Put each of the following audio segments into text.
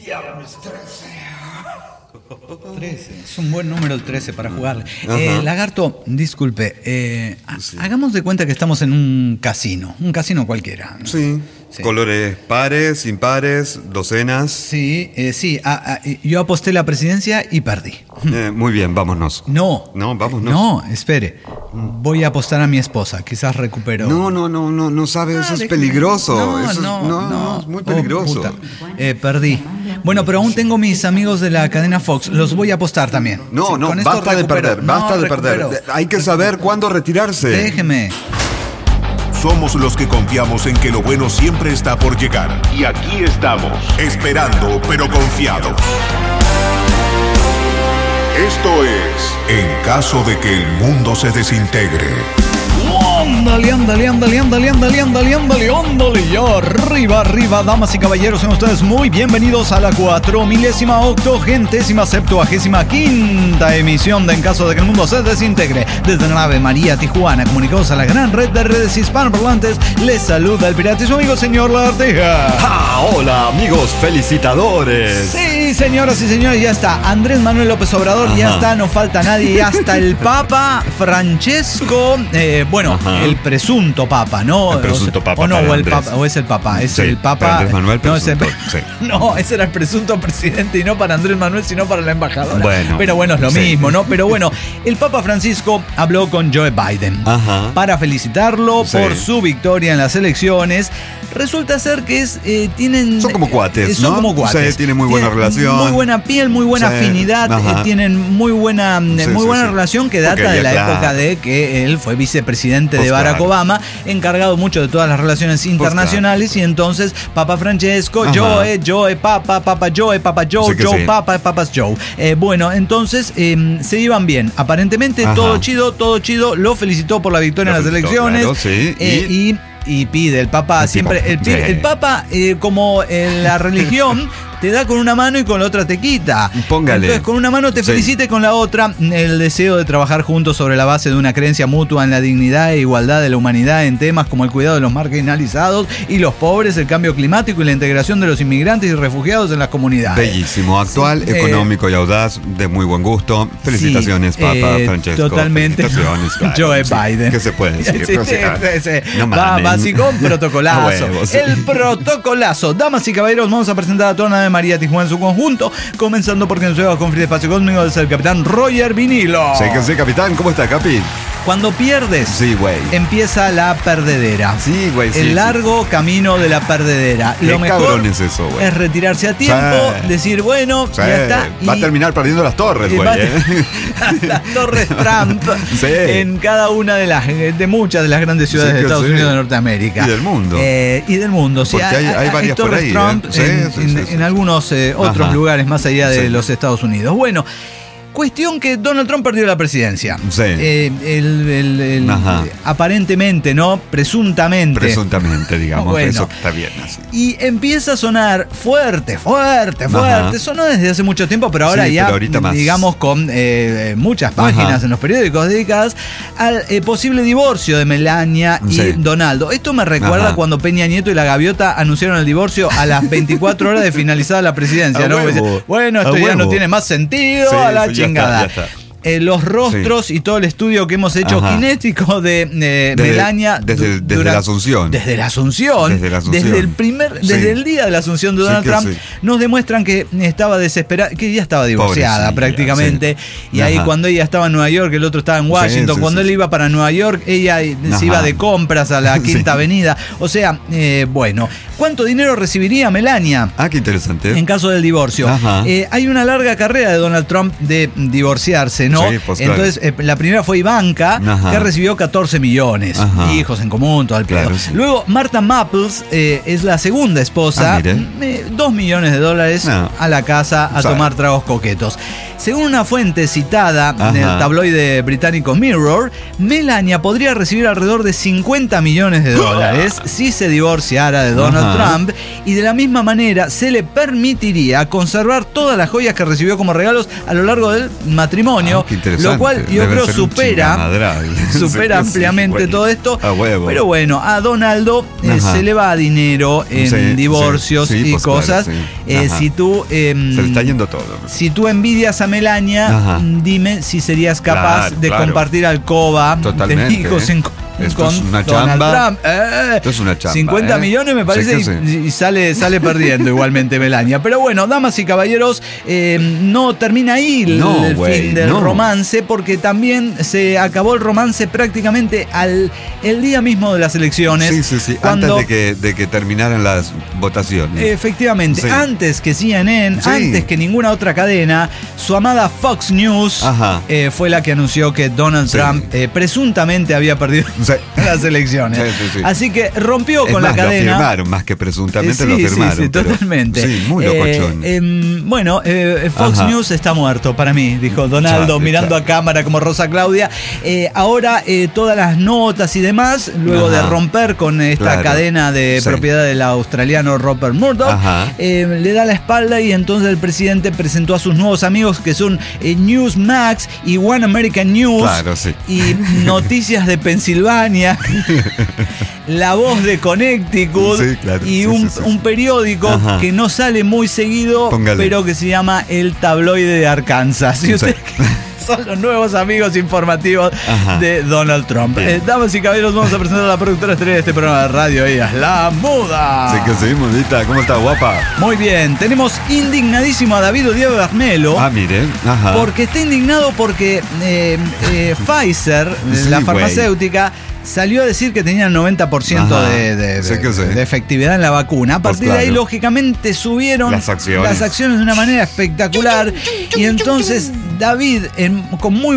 Viernes 13. 13, es un buen número el 13 para jugarle. Lagarto, disculpe, sí. Hagamos de cuenta que estamos en un casino cualquiera, ¿no? Sí. Colores pares, impares, docenas. Sí, yo aposté la presidencia y perdí. Muy bien, vámonos. No, vámonos. No, espere. Voy a apostar a mi esposa, quizás recupero. No sabe, eso es peligroso. No, es muy peligroso. Perdí. Bueno, pero aún tengo mis amigos de la cadena Fox, los voy a apostar también. Basta de perder. Hay que saber cuándo retirarse. Déjeme. Somos los que confiamos en que lo bueno siempre está por llegar. Y aquí estamos, esperando pero confiados. Esto es En caso de que el mundo se desintegre. Ándale. Ya arriba, damas y caballeros, sean ustedes muy bienvenidos a la 4.870.775ª emisión de En caso de que el mundo se desintegre. Desde la nave María Tijuana, comunicados a la gran red de redes hispanoparlantes, les saluda el pirata y su amigo señor Larteja. Hola amigos, felicitadores. Sí, señoras y señores, ya está. Andrés Manuel López Obrador, ya está, no falta nadie, ya está el Papa Francesco, el presunto Papa, ¿no? El presunto Papa. O es el Papa, es el Papa. Para Andrés Manuel, No, ese era el presunto presidente y no para Andrés Manuel, sino para la embajadora. Bueno, pero bueno, es lo mismo, ¿no? Pero bueno, el Papa Francisco habló con Joe Biden para felicitarlo por su victoria en las elecciones. Resulta ser que son como cuates, ¿no? Son como cuates. Sí, tienen muy buena relación. Muy buena piel, muy buena afinidad. Tienen muy buena relación que data de la época de que él fue vicepresidente de Barack Obama, encargado mucho de todas las relaciones internacionales. Y entonces, Papa Francesco, Joe, Papa Joe, Papa's Joe. Entonces se iban bien. Aparentemente todo chido. Lo felicitó por la victoria en las elecciones. Claro, sí. Y pide el Papa el Papa, como en la religión, te da con una mano y con la otra te quita. Póngale. Entonces, con una mano te felicita y con la otra el deseo de trabajar juntos sobre la base de una creencia mutua en la dignidad e igualdad de la humanidad en temas como el cuidado de los marginalizados y los pobres, el cambio climático y la integración de los inmigrantes y refugiados en las comunidades. Bellísimo, actual, económico y audaz, de muy buen gusto. Felicitaciones, Papa Francesco. Totalmente. Felicitaciones, claro. Joe Biden. ¿Qué se puede decir? Básico, protocolazo. El protocolazo. Damas y caballeros, vamos a presentar a toda la nave María Tijuana en su conjunto, comenzando porque en su conflicto de espacio cósmico es el capitán Roger Vinilo. Sí, capitán, ¿cómo está, Capi? Cuando pierdes, empieza la perdedera. Sí, güey. El largo camino de la perdedera. Qué lo mejor cabrón es eso, güey. Es retirarse a tiempo, decir, ya está. Va a terminar perdiendo las torres, güey. Las torres Trump en cada una de muchas de las grandes ciudades de Estados Unidos de Norteamérica. Y del mundo. Porque hay varias por ahí. Trump en algunos otros lugares más allá de los Estados Unidos. Bueno. Cuestión que Donald Trump perdió la presidencia. Sí. Aparentemente, ¿no? Presuntamente, digamos. Eso está bien. Así. Y empieza a sonar fuerte. Sonó desde hace mucho tiempo, pero ahora digamos, con muchas páginas en los periódicos dedicadas al posible divorcio de Melania y Donaldo. Esto me recuerda cuando Peña Nieto y la Gaviota anunciaron el divorcio a las 24 horas de finalizada la presidencia, ¿no? Bueno, esto ya no tiene más sentido, a la chingada. Ya está. Los rostros y todo el estudio que hemos hecho kinético de Melania desde la Asunción. Desde el día de la Asunción de Donald Trump, nos demuestran que estaba desesperada, que ya estaba divorciada prácticamente. Y ahí cuando ella estaba en Nueva York, el otro estaba en Washington. Cuando él iba para Nueva York, ella se iba de compras a la Quinta Avenida. O sea, ¿cuánto dinero recibiría Melania? Qué interesante. En caso del divorcio. Hay una larga carrera de Donald Trump de divorciarse, ¿no? Entonces, la primera fue Ivanka, que recibió 14 millones. Hijos en común, todo el pedo. Luego, Martha Maples es la segunda esposa. 2 millones de dólares a la casa a tomar tragos coquetos. Según una fuente citada en el tabloide británico Mirror, Melania podría recibir alrededor de 50 millones de dólares si se divorciara de Donald Trump, y de la misma manera se le permitiría conservar todas las joyas que recibió como regalos a lo largo del matrimonio, bueno, lo cual yo creo supera ampliamente todo esto. Pero bueno, a Donaldo se le va dinero en divorcios y pues cosas. Claro, si tú se le está yendo todo. Si tú envidias a Melania, dime si serías capaz de compartir alcoba de hijos Esto es una chamba. Esto es una chamba. 50 millones me parece y sale perdiendo igualmente Melania. Pero bueno, damas y caballeros, no termina ahí el fin del romance, porque también se acabó el romance prácticamente el día mismo de las elecciones. Sí. Antes de que terminaran las votaciones. Efectivamente, antes que CNN, antes que ninguna otra cadena, su amada Fox News fue la que anunció que Donald Trump presuntamente había perdido las elecciones. Así que rompió con la cadena. Lo firmaron, más que presuntamente lo firmaron. Sí, totalmente. Sí, muy locochón. Fox News está muerto para mí, dijo Donaldo, mirando a cámara como Rosa Claudia. Ahora todas las notas y demás, luego de romper con esta cadena de propiedad del australiano Rupert Murdoch, le da la espalda, y entonces el presidente presentó a sus nuevos amigos, que son Newsmax y One American News, y Noticias de Pensilvania, La Voz de Connecticut, y un periódico que no sale muy seguido, pero que se llama El Tabloide de Arkansas. Si usted son los nuevos amigos informativos de Donald Trump. Damas y caballeros, vamos a presentar a la productora estrella de este programa de radio. Ella es La Muda. Sí que sí, Mudita. ¿Cómo está, guapa? Muy bien. Tenemos indignadísimo a David Diego Garnelo. Miren. Porque está indignado porque Pfizer, la farmacéutica, salió a decir que tenía el 90% de efectividad en la vacuna. A partir de ahí, lógicamente, subieron las acciones de una manera espectacular. Y entonces David, con muy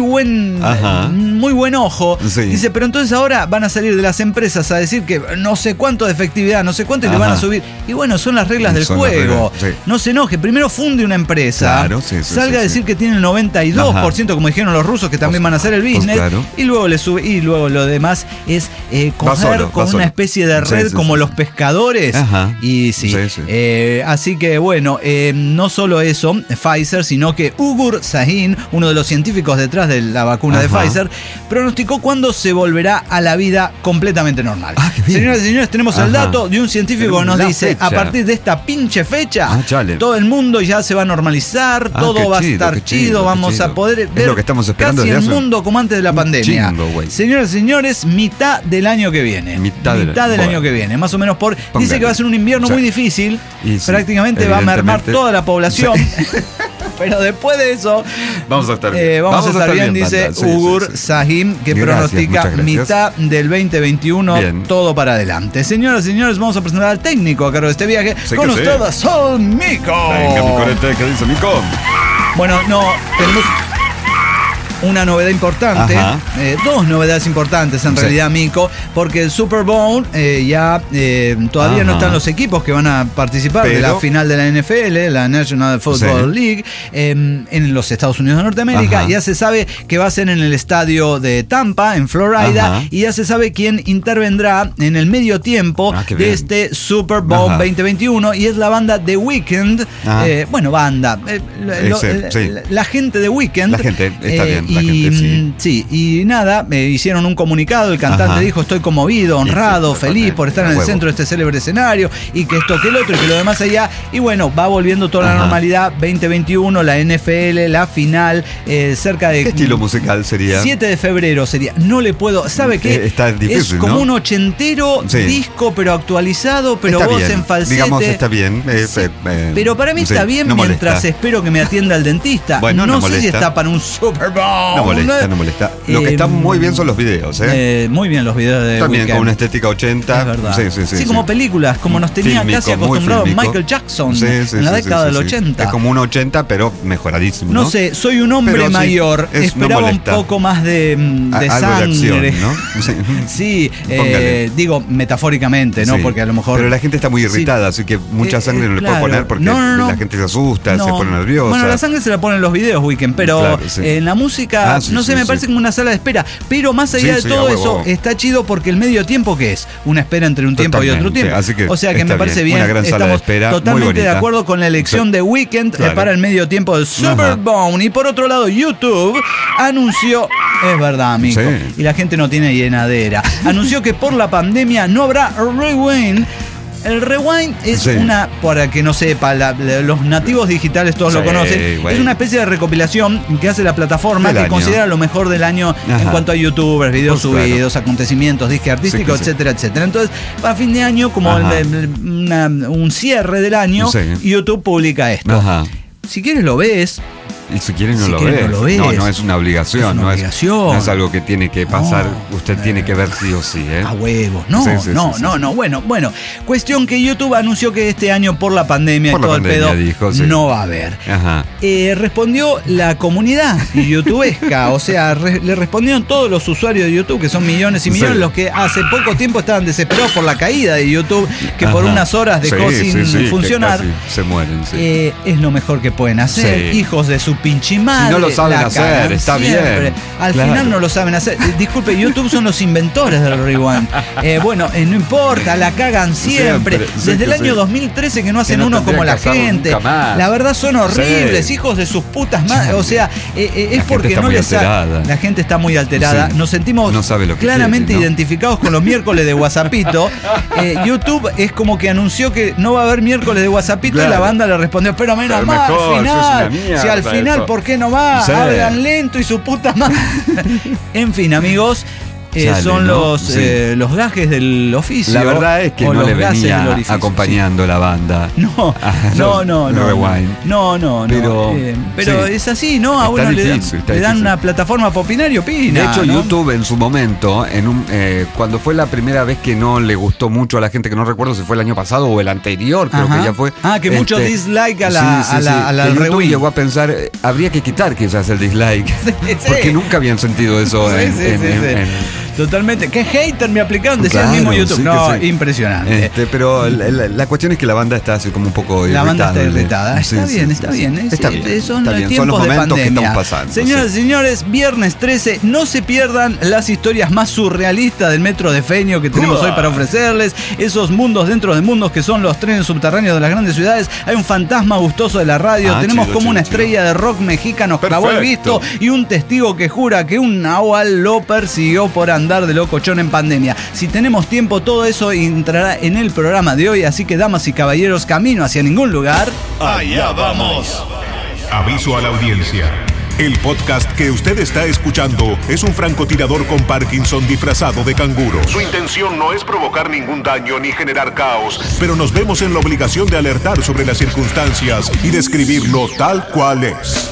buen ojo, dice, pero entonces ahora van a salir de las empresas a decir que no sé cuánto de efectividad, no sé cuánto, y le van a subir. Y bueno, son las reglas del juego. No se enoje. Primero funde una empresa, salga a decir que tiene el 92%, como dijeron los rusos, que también van a hacer el business, y luego le sube, y luego lo demás es coger con una especie de red como los pescadores. Y así que bueno, no solo eso, Pfizer, sino que Ugur Sahin, uno de los científicos detrás de la vacuna de Pfizer, pronosticó cuándo se volverá a la vida completamente normal. Señoras y señores, tenemos el dato de un científico que nos dice, a partir de esta pinche fecha, todo el mundo ya se va a normalizar, todo va a estar chido, vamos a poder ver lo que estamos esperando casi el mundo como antes de la pandemia. Señoras y señores, mitad del año que viene. Mitad del año que viene, más o menos. Dice que va a ser un invierno muy difícil, prácticamente va a mermar toda la población. Pero después de eso vamos a estar bien, dice Ugur Sahin, que pronostica mitad del 2021, todo para adelante. Señoras y señores, vamos a presentar al técnico a cargo de este viaje. Con ustedes, Sol Mico. Venga, Micorete, ¿qué dice Mico? Bueno, tenemos una novedad importante, dos novedades importantes en realidad, Mico, porque el Super Bowl todavía no están los equipos que van a participar de la final de la NFL, la National Football League, en los Estados Unidos de Norteamérica. Ya se sabe que va a ser en el estadio de Tampa, en Florida, y ya se sabe quién intervendrá en el medio tiempo de este Super Bowl 2021, y es la banda The Weeknd. La gente de Weeknd. La gente está bien. Y nada, hicieron un comunicado, el cantante dijo, estoy conmovido, honrado, feliz por estar en el centro de este célebre escenario, y que esto, que el otro, y que lo demás allá, y bueno, va volviendo toda la normalidad. 2021, la NFL, la final, cerca de... ¿Qué estilo musical sería? 7 de febrero sería, no le puedo, ¿sabe qué? Está difícil, es como un ochentero disco, pero actualizado, pero está voz bien, en falsete. Digamos, está bien. Pero para mí está bien mientras espero que me atienda el dentista. Bueno, no sé si está para un Super Bowl. No molesta. Lo que está muy bien son los videos, muy bien los videos de también Weeknd. Con una estética 80. Es verdad. Sí, como películas, como nos tenía casi acostumbrados Michael Jackson en la década del 80. Es como un 80, pero mejoradísimo. No sé, soy un hombre mayor. Esperaba un poco más de sangre. De acción, ¿no? Digo metafóricamente, ¿no? Porque a lo mejor. Pero la gente está muy irritada, así que mucha sangre no le puedo poner porque la gente se asusta, se pone nerviosa. Bueno, la sangre se la ponen en los videos, Weeknd, pero en la música música, me parece como una sala de espera. Pero más allá de todo eso, está chido porque el medio tiempo, ¿qué es? Una espera entre un tiempo y otro tiempo. O sea que me parece bien. Una gran sala de espera, totalmente de acuerdo con la elección de Weeknd para el medio tiempo de Superbone. Y por otro lado, YouTube anunció, es verdad, amigo, y la gente no tiene llenadera, anunció que por la pandemia no habrá Rewind. El Rewind es para que no sepa, los nativos digitales todos lo conocen, es una especie de recopilación que hace la plataforma que considera lo mejor del año en cuanto a youtubers, videos subidos, acontecimientos, disque artístico, etcétera, etcétera. Entonces, para fin de año, como un cierre del año, YouTube publica esto. Si quieres lo ves. Y si quieres no lo ves. No es una obligación. No es algo que tiene que pasar. Usted tiene que ver sí o sí. A huevos. No. Bueno. Cuestión que YouTube anunció que este año por la pandemia y todo el pedo no va a haber. Respondió la comunidad youtubesca. O sea, le respondieron todos los usuarios de YouTube, que son millones y millones, los que hace poco tiempo estaban desesperados por la caída de YouTube, que por unas horas dejó sin funcionar. Se mueren. Es lo mejor que pueden hacer. Hijos de su pinche madre. Si no lo saben hacer, está bien. Al final no lo saben hacer. Disculpe, YouTube son los inventores del Rewind. No importa, la cagan siempre. Desde el año 2013 que no hacen uno como la gente. La verdad son horribles, hijos de sus putas madres. O sea, es porque no les sale. La gente está muy alterada. Nos sentimos claramente identificados con los miércoles de WhatsAppito. YouTube es como que anunció que no va a haber miércoles de WhatsAppito y la banda le respondió, pero menos mal, al final. Si al final, ¿por qué no va? Hablan lento y su puta madre. En fin, amigos. Son los gajes del oficio. La verdad es que no le venía acompañando la banda. No. Pero es así, ¿no? A uno le dan una plataforma para opinar y opina. De hecho, YouTube en su momento, cuando fue la primera vez que no le gustó mucho a la gente, que no recuerdo si fue el año pasado o el anterior, creo que ya fue. Que mucho dislike a la YouTube Rewind. Llegó a pensar, habría que quitar quizás el dislike. Porque nunca habían sentido eso Totalmente. ¿Qué hater me aplicaron? Decía el mismo YouTube. Impresionante. Pero la cuestión es que la banda está así como un poco irritada. La banda está irritada. Está bien. Son tiempos de pandemia. Que estamos pasando. Señoras y señores, viernes 13, no se pierdan las historias más surrealistas del metro de Feño que tenemos hoy para ofrecerles. Esos mundos dentro de mundos que son los trenes subterráneos de las grandes ciudades. Hay un fantasma gustoso de la radio. Tenemos como una estrella de rock mexicano clavó el visto y un testigo que jura que un nahual lo persiguió por andar de locochón en pandemia. Si tenemos tiempo, todo eso entrará en el programa de hoy, así que damas y caballeros, camino hacia ningún lugar. ¡Allá vamos! Aviso a la audiencia. El podcast que usted está escuchando es un francotirador con Parkinson disfrazado de canguro. Su intención no es provocar ningún daño ni generar caos, pero nos vemos en la obligación de alertar sobre las circunstancias y describirlo tal cual es.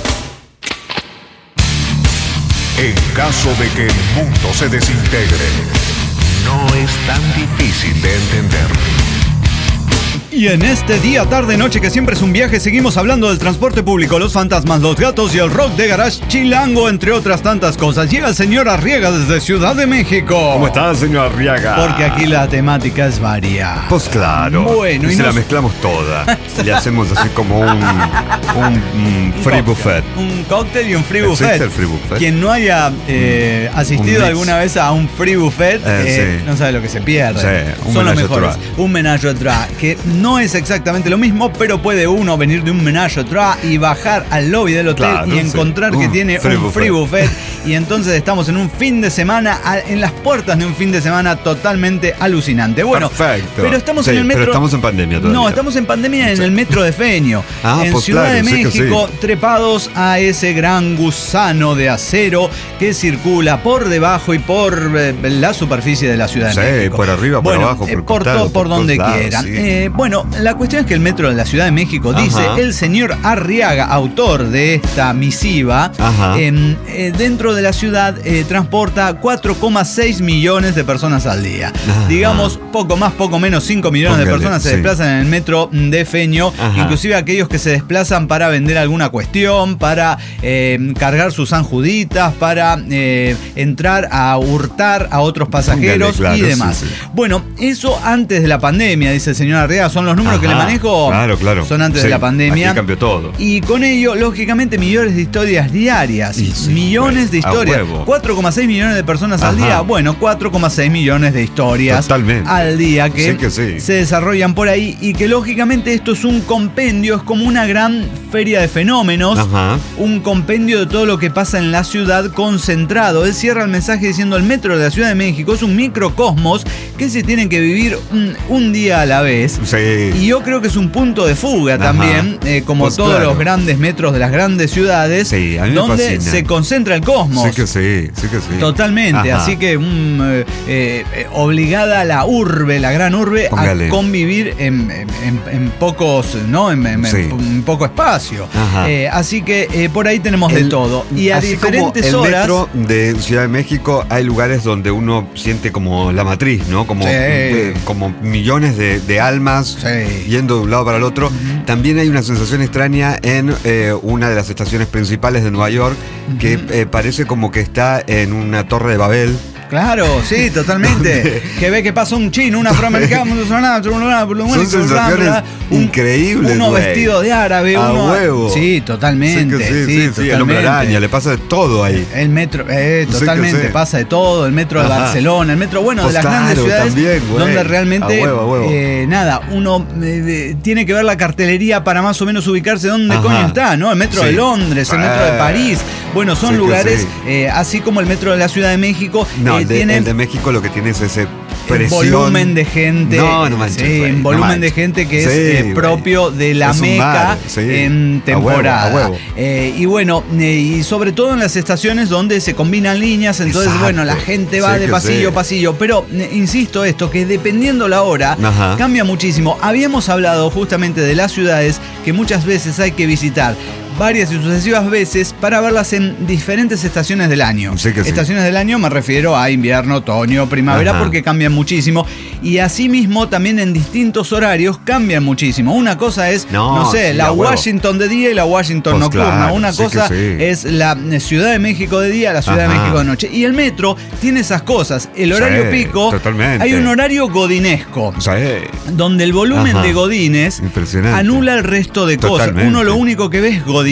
En caso de que el mundo se desintegre, no es tan difícil de entender. Y en este día, tarde, noche, que siempre es un viaje, seguimos hablando del transporte público, los fantasmas, los gatos y el rock de garage chilango, entre otras tantas cosas. Llega el señor Arriaga desde Ciudad de México. ¿Cómo está, señor Arriaga? Porque aquí la temática es varia. Pues claro. Bueno, y la mezclamos toda. Le hacemos así como un free buffet. Un cóctel y un free buffet. ¿Existe el free buffet? Quien no haya asistido alguna vez a un free buffet no sabe lo que se pierde. Son los mejores. Un menage à trois, que no es exactamente lo mismo, pero puede uno venir de un menage à trois y bajar al lobby del hotel y encontrar que tiene un free buffet. Y entonces estamos en un fin de semana, en las puertas de un fin de semana totalmente alucinante. Bueno, perfecto. Pero estamos en el metro. Pero estamos en pandemia todavía. No, estamos en pandemia en el metro de Feño. En Ciudad de México, trepados a ese gran gusano de acero que circula por debajo y por la superficie de la Ciudad de México. Por arriba, por abajo, por donde quieran. Bueno, la cuestión es que el metro de la Ciudad de México, dice el señor Arriaga, autor de esta misiva, dentro de la ciudad transporta 4,6 millones de personas al día. Digamos, poco más, poco menos, 5 millones de personas se desplazan en el metro de Feño, inclusive aquellos que se desplazan para vender alguna cuestión, para cargar sus sanjuditas, para entrar a hurtar a otros pasajeros y demás. Bueno, eso antes de la pandemia, dice el señor Arriaga, son son los números que le manejo. Claro. Son antes de la pandemia. Aquí cambió todo. Y con ello, lógicamente, millones de historias diarias. Millones de historias. 4,6 millones de personas al día. Bueno, 4,6 millones de historias al día que se desarrollan por ahí. Y que lógicamente esto es un compendio, es como una gran feria de fenómenos. Un compendio de todo lo que pasa en la ciudad concentrado. Él cierra el mensaje diciendo: el metro de la Ciudad de México es un microcosmos que se tienen que vivir un día a la vez. Y yo creo que es un punto de fuga también, como pues todos los grandes metros de las grandes ciudades, donde se concentra el cosmos. Sí que sí. Totalmente. Así que obligada la urbe, la gran urbe, a convivir en pocos, ¿no? En poco espacio. Así que por ahí tenemos de todo. Y a diferentes horas. En el metro de Ciudad de México hay lugares donde uno siente como la matriz, ¿no? Como millones de almas yendo de un lado para el otro. También hay una sensación extraña en una de las estaciones principales de Nueva York que parece como que está en una torre de Babel. Claro, sí, totalmente. Que ve que pasa un chino, un afroamericano, son sensaciones increíbles. Uno vestido de árabe, uno. Huevo. Sí, totalmente. Sí, el hombre araña, le pasa de todo ahí. El metro, totalmente, pasa de todo. El metro de Barcelona, el metro, de las grandes ciudades también, donde realmente, uno tiene que ver la cartelería para más o menos ubicarse dónde coño está, ¿no? El metro de Londres, el metro de París. Bueno, son lugares, así como el metro de la Ciudad de México. El de México lo que tiene es ese presión. Volumen de gente. Volumen de gente que es propio de la Meca en temporada. Y sobre todo en las estaciones donde se combinan líneas, entonces la gente va de pasillo a pasillo. Pero insisto que dependiendo la hora, cambia muchísimo. Habíamos hablado justamente de las ciudades que muchas veces hay que visitar varias y sucesivas veces para verlas en diferentes estaciones del año. Estaciones del año me refiero a invierno, otoño, primavera, porque cambian muchísimo. Y asimismo también en distintos horarios cambian muchísimo. Una cosa es, la Washington de día y la Washington nocturna. Una cosa es la Ciudad de México de día, la Ciudad de México de noche. Y el metro tiene esas cosas. El horario pico, hay un horario godinesco, donde el volumen de godines anula el resto de cosas. Uno lo único que ve es godinazgo.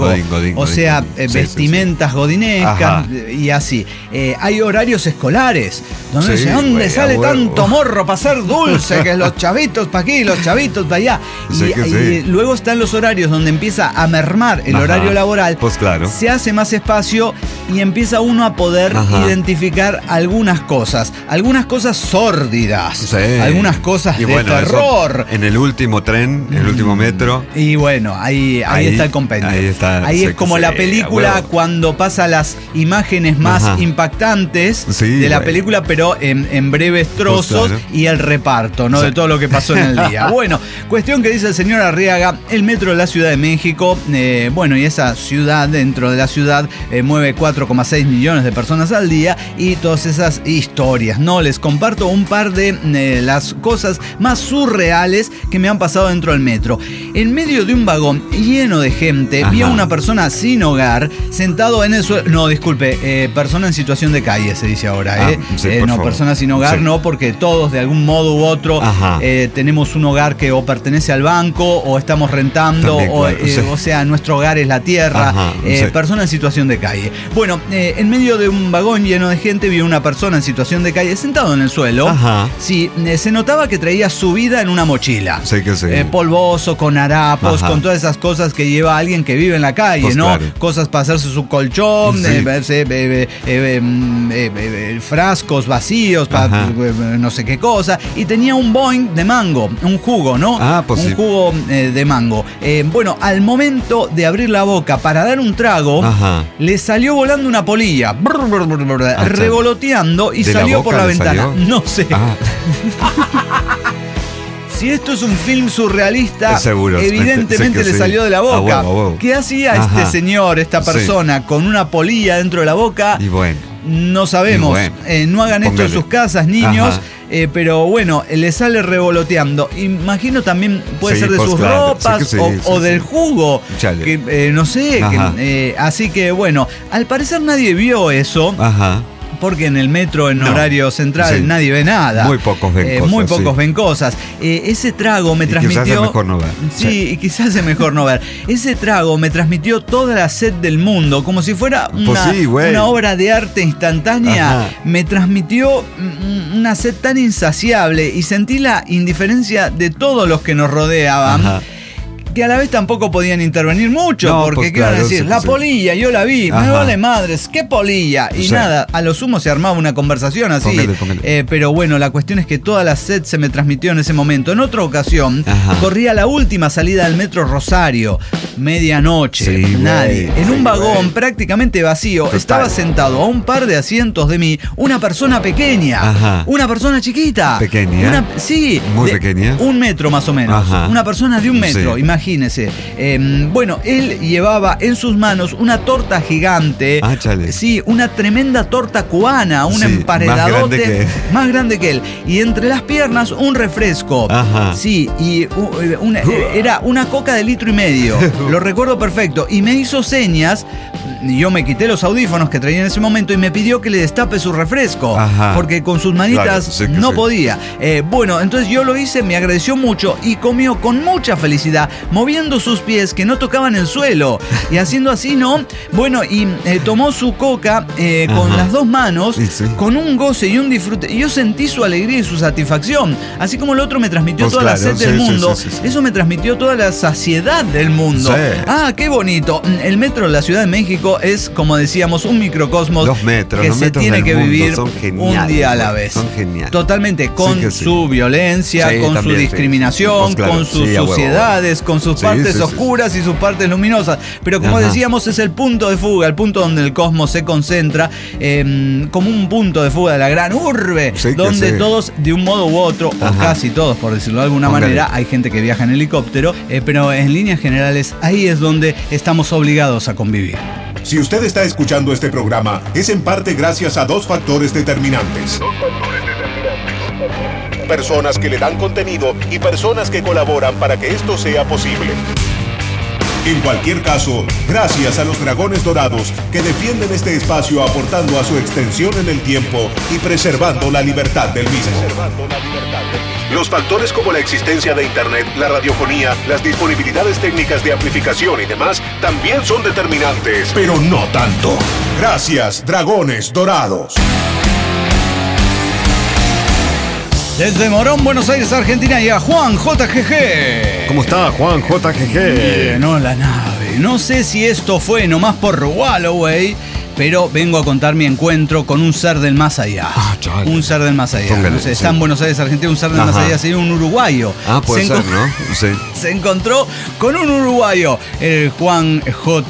O sea, vestimentas godinescas y así. Hay horarios escolares donde ¿dónde sale tanto morro para ser dulce? Que los chavitos para aquí, los chavitos para allá. Y luego están los horarios donde empieza a mermar el horario laboral. Pues claro. Se hace más espacio y empieza uno a poder identificar algunas cosas sórdidas, algunas cosas de terror. En el último tren, en el último metro. Y ahí está el compendio. Ahí es como la película cuando pasa las imágenes más impactantes de la película, pero en breves trozos, y el reparto, ¿no? De todo lo que pasó en el día. Cuestión que dice el señor Arriaga: el metro de la Ciudad de México, y esa ciudad, dentro de la ciudad, mueve 4,6 millones de personas al día, y todas esas historias, ¿no? Les comparto un par de las cosas más surreales que me han pasado dentro del metro. En medio de un vagón lleno de gente, vi a una persona sin hogar sentado en el suelo. No, disculpe, persona en situación de calle se dice ahora. Persona sin hogar no, porque todos de algún modo u otro tenemos un hogar que o pertenece al banco o estamos rentando, también, o sea, nuestro hogar es la tierra. Persona en situación de calle. En medio de un vagón lleno de gente vi a una persona en situación de calle sentado en el suelo. Se notaba que traía su vida en una mochila. Polvoso, con harapos, con todas esas cosas que lleva alguien que vive en la calle, pues ¿no? Cosas para hacerse su colchón, frascos vacíos para no sé qué cosa. Y tenía un boing de mango, un jugo, ¿no? Un jugo de mango. Al momento de abrir la boca para dar un trago, le salió volando una polilla, revoloteando, y salió por la ventana. No sé. Si esto es un film surrealista, evidentemente le salió de la boca. ¿Qué hacía este señor, esta persona, con una polilla dentro de la boca? No sabemos. No hagan esto en sus casas, niños. Pero le sale revoloteando. Imagino también puede ser de sus ropas o del jugo. Que, no sé. Así que al parecer nadie vio eso. porque en el metro en horario central nadie ve nada. Muy pocos ven cosas. Muy pocos ven cosas. Ese trago me transmitió... Quizás es mejor no ver. Sí, quizás es mejor no ver. Ese trago me transmitió toda la sed del mundo, como si fuera una obra de arte instantánea. Ajá. Me transmitió una sed tan insaciable y sentí la indiferencia de todos los que nos rodeaban. Ajá. Que a la vez tampoco podían intervenir mucho, porque ¿qué iban a decir? La polilla, yo la vi, me vale madres, ¿qué polilla? Y nada, a lo sumo se armaba una conversación así. Póngale. Pero bueno, la cuestión es que toda la sed se me transmitió en ese momento. En otra ocasión, corría la última salida del metro Rosario, medianoche, nadie. En un vagón prácticamente vacío, estaba sentado a un par de asientos de mí, una persona pequeña, una persona chiquita. ¿Pequeña? Sí. Muy pequeña. 1 metro más o menos. Una persona de 1 metro, imagínese. Bueno, él llevaba en sus manos una torta gigante. Sí, una tremenda torta cubana, un emparedadote más grande que él. Y entre las piernas un refresco. Sí, y era una coca de 1,5 litros. Lo recuerdo perfecto. Y me hizo señas. Yo me quité los audífonos que traía en ese momento y me pidió que le destape su refresco. Porque con sus manitas no podía. Bueno, entonces yo lo hice, me agradeció mucho y comió con mucha felicidad, moviendo sus pies que no tocaban el suelo y haciendo así, ¿no? Bueno, y tomó su coca con las 2 manos, con un goce y un disfrute. Y yo sentí su alegría y su satisfacción. Así como el otro me transmitió toda la sed del mundo, eso me transmitió toda la saciedad del mundo. Ah, qué bonito. El metro de la Ciudad de México es, como decíamos, un microcosmos que se tiene que vivir un día a la vez. Son geniales. Totalmente, con su violencia, con su discriminación, con sus suciedades, con sus partes oscuras y sus partes luminosas. Pero como decíamos, es el punto de fuga, el punto donde el cosmos se concentra, como un punto de fuga de la gran urbe, donde todos, de un modo u otro, o casi todos, por decirlo de alguna manera, hay gente que viaja en helicóptero, pero en líneas generales, ahí es donde estamos obligados a convivir. Si usted está escuchando este programa, es en parte gracias a 2 factores determinantes. Personas que le dan contenido y personas que colaboran para que esto sea posible. En cualquier caso, gracias a los Dragones Dorados que defienden este espacio aportando a su extensión en el tiempo y preservando la libertad del mismo. Los factores como la existencia de Internet, la radiofonía, las disponibilidades técnicas de amplificación y demás también son determinantes, pero no tanto. Gracias, Dragones Dorados. Desde Morón, Buenos Aires, Argentina, y a Juan JGG. ¿Cómo está, Juan JGG? Bien, la nave. No sé si esto fue nomás por Walloway, pero vengo a contar mi encuentro con un ser del más allá. Un ser del más allá. Póngale, no sé, está en Buenos Aires, Argentina, un ser del más allá, sería un uruguayo. Puede ser, ¿no? Sí. Se encontró con un uruguayo, el Juan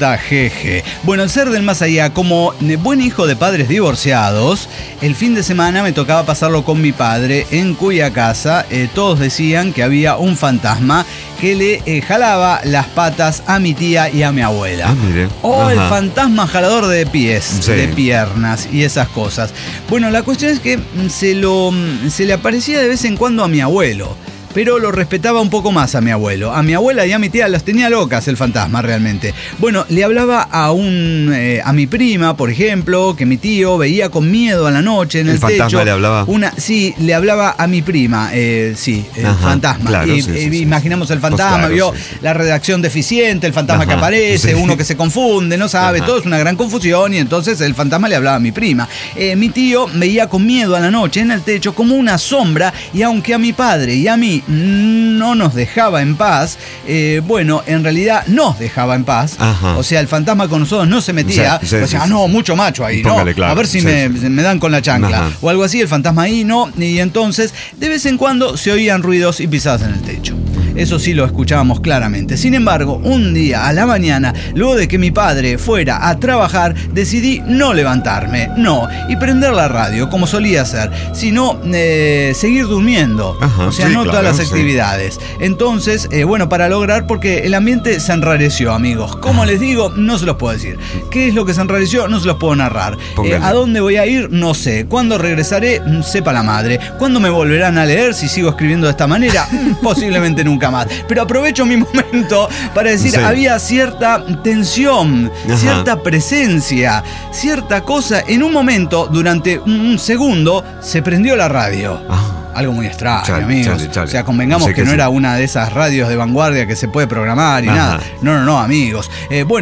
JGG. Bueno, el ser del más allá, como buen hijo de padres divorciados, el fin de semana me tocaba pasarlo con mi padre, en cuya casa todos decían que había un fantasma que le jalaba las patas a mi tía y a mi abuela. Mire. El fantasma jalador de pies, de piernas y esas cosas. Bueno, la cuestión es que se le aparecía de vez en cuando a mi abuelo, pero lo respetaba un poco más a mi abuelo. A mi abuela y a mi tía las tenía locas el fantasma realmente. Bueno, le hablaba a mi prima, por ejemplo, que mi tío veía con miedo a la noche en el techo. ¿El fantasma le hablaba? Sí, le hablaba a mi prima, el fantasma. Claro, imaginamos el fantasma, vio la redacción deficiente, el fantasma que aparece, uno que se confunde, no sabe, todo es una gran confusión, y entonces el fantasma le hablaba a mi prima. Mi tío veía con miedo a la noche en el techo como una sombra, y aunque a mi padre y a mí no nos dejaba en paz, bueno, en realidad nos dejaba en paz. O sea, el fantasma con nosotros no se metía. Mucho macho ahí, ¿no? Claro, a ver si me dan con la chancla. O algo así, el fantasma ahí no. Y entonces, de vez en cuando se oían ruidos y pisadas en el techo. Eso sí lo escuchábamos claramente. Sin embargo, un día a la mañana, luego de que mi padre fuera a trabajar, decidí no levantarme, y prender la radio, como solía hacer, sino seguir durmiendo. Todas las actividades. Entonces, para lograr, porque el ambiente se enrareció, amigos. Como les digo, no se los puedo decir. ¿Qué es lo que se enrareció? No se los puedo narrar. ¿A dónde voy a ir? No sé. ¿Cuándo regresaré? Sepa la madre. ¿Cuándo me volverán a leer si sigo escribiendo de esta manera? Posiblemente nunca nunca más. Pero aprovecho mi momento para decir, había cierta tensión, cierta presencia, cierta cosa. En un momento, durante un segundo, se prendió la radio. Algo muy extraño, amigos. O sea, convengamos que no era una de esas radios de vanguardia que se puede programar y nada. No, amigos.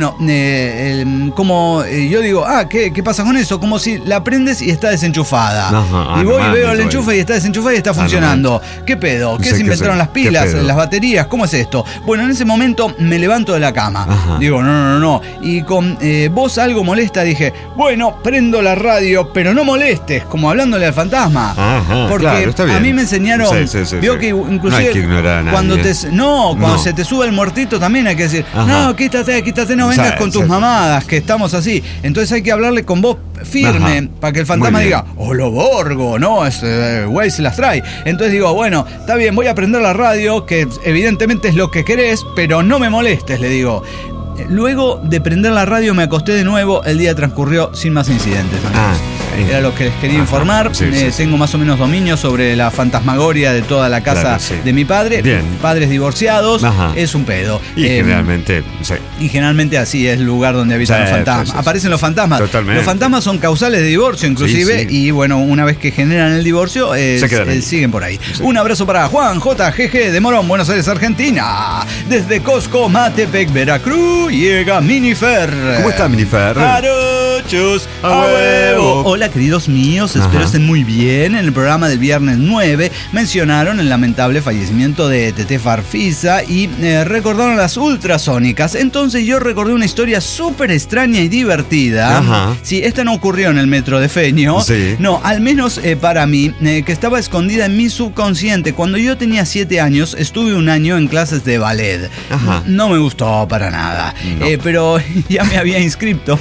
Como yo digo, ¿qué pasa con eso? Como si la prendes y está desenchufada. Y voy y veo el enchufe y está desenchufada y está funcionando. ¿Qué pedo? ¿Qué se inventaron las pilas, las baterías? ¿Cómo es esto? Bueno, en ese momento me levanto de la cama. Digo, no. Y con voz algo molesta dije, bueno, prendo la radio, pero no molestes, como hablándole al fantasma. Porque claro, está bien. A mí me enseñaron, vio que inclusive no hay que ignorar a nadie, cuando se te sube el muertito también hay que decir, no, quítate, no vengas con tus mamadas, que estamos así. Entonces hay que hablarle con voz firme para que el fantasma diga, lo borgo, no, güey se las trae. Entonces digo, bueno, está bien, voy a prender la radio, que evidentemente es lo que querés, pero no me molestes, le digo. Luego de prender la radio me acosté de nuevo, el día transcurrió sin más incidentes. Era lo que les quería informar. Tengo más o menos dominio sobre la fantasmagoria de toda la casa de mi padre. Bien. Padres divorciados. Es un pedo. Y generalmente así es el lugar donde habitan los fantasmas. Aparecen los fantasmas. Totalmente. Los fantasmas son causales de divorcio, inclusive. Y bueno, una vez que generan el divorcio, siguen por ahí. Un abrazo para Juan JGG de Morón, Buenos Aires, Argentina. Desde Cosco, Matepec, Veracruz, llega Minifer. ¿Cómo está Minifer? Jarochos a huevo. Hola, queridos míos, espero estén muy bien. En el programa del viernes 9 mencionaron el lamentable fallecimiento de Tete Farfisa y recordaron las ultrasónicas. Entonces yo recordé una historia súper extraña y divertida. Sí, esta no ocurrió en el metro de Feño. No, al menos para mí, que estaba escondida en mi subconsciente. Cuando yo tenía 7 años, estuve un año en clases de ballet. No me gustó para nada, pero ya me había inscrito.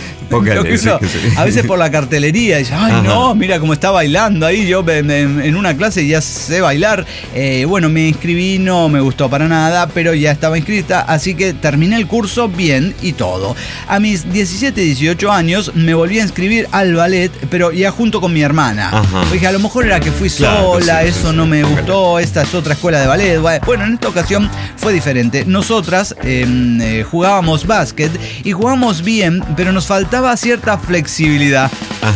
A veces por la cartelería dice, no, mira cómo está bailando ahí. Yo en una clase ya sé bailar. Bueno, me inscribí, no me gustó para nada, pero ya estaba inscrita, así que terminé el curso bien y todo. A mis 17, 18 años me volví a inscribir al ballet, pero ya junto con mi hermana. Dije, a lo mejor era que fui sola, eso no me gustó, esta es otra escuela de ballet. Bueno, en esta ocasión fue diferente. Nosotras jugábamos básquet y jugábamos bien, pero nos faltaba cierta flexibilidad.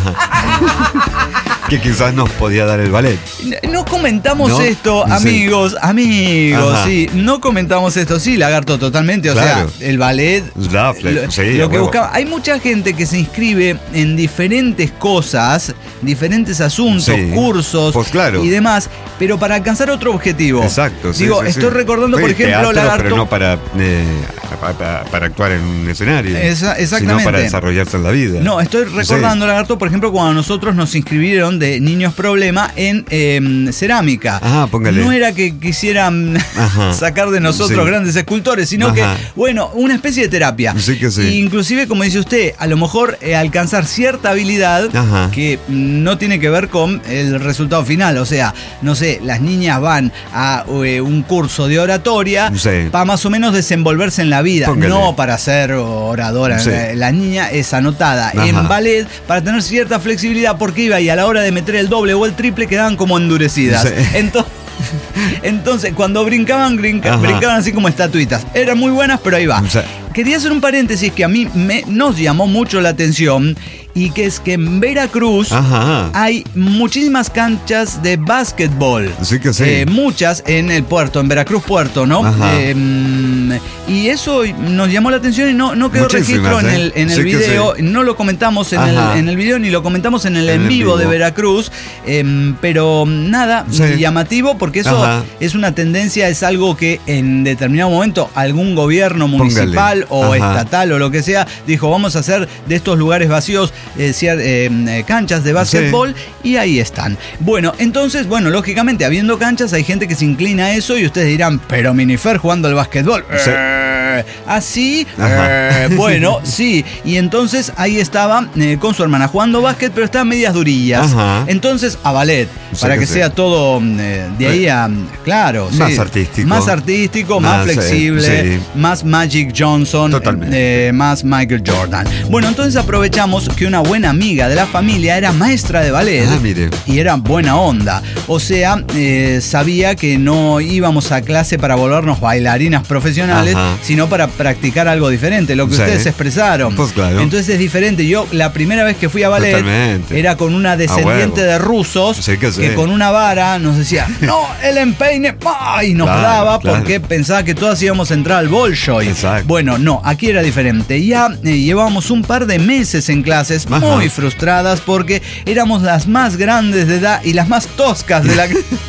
Que quizás nos podía dar el ballet. No comentamos esto, amigos, sí, no comentamos esto, sí, Lagarto, totalmente, o sea, el ballet, lo que buscaba. Hay mucha gente que se inscribe en diferentes cosas, diferentes asuntos, cursos y demás, pero para alcanzar otro objetivo. Exacto, Digo, estoy recordando, por ejemplo, teatro, Lagarto, pero no para actuar en un escenario, exactamente, sino para desarrollarse en la vida. No, estoy recordando, Lagarto, por ejemplo, cuando nosotros nos inscribieron de niños problema en cerámica. Póngale. No era que quisieran sacar de nosotros grandes escultores, sino que, bueno, una especie de terapia. Inclusive, como dice usted, a lo mejor alcanzar cierta habilidad que no tiene que ver con el resultado final. O sea, no sé, las niñas van a un curso de oratoria para más o menos desenvolverse en la vida, no para ser oradora. La niña es anotada en ballet para tener cierta flexibilidad, porque iba y a la hora de meter el doble o el triple quedaban como endurecidas. Entonces, cuando brincaban así como estatuitas. Eran muy buenas, pero ahí va. Quería hacer un paréntesis que a mí nos llamó mucho la atención, y que es que en Veracruz hay muchísimas canchas de básquetbol. Muchas en el puerto, en Veracruz Puerto, ¿no? Y eso nos llamó la atención y no quedó registro en el video. No lo comentamos en el video ni lo comentamos en el en vivo de Veracruz. Pero nada, llamativo, porque eso es una tendencia, es algo que en determinado momento algún gobierno municipal o estatal o lo que sea dijo, vamos a hacer de estos lugares vacíos canchas de básquetbol, y ahí están. Bueno, entonces, lógicamente, habiendo canchas, hay gente que se inclina a eso, y ustedes dirán, pero Minifer jugando al básquetbol, Así, bueno, sí. Y entonces ahí estaba con su hermana jugando básquet, pero estaban medias durillas. Ajá. Entonces a ballet, para que sea todo de ahí a, claro. Más artístico. Más artístico, más flexible, más Magic Johnson, más Michael Jordan. Bueno, entonces aprovechamos que una buena amiga de la familia era maestra de ballet. Mire. Y era buena onda. O sea, sabía que no íbamos a clase para volvernos bailarinas profesionales, sino para practicar algo diferente, lo que ustedes expresaron. Pues claro. Entonces es diferente. Yo la primera vez que fui a ballet era con una descendiente de rusos que con una vara nos decía, no, el empeine, y nos daba porque pensaba que todas íbamos a entrar al Bolshoi. Exacto. Bueno, no, aquí era diferente. Ya llevábamos un par de meses en clases muy frustradas porque éramos las más grandes de edad y las más toscas de la...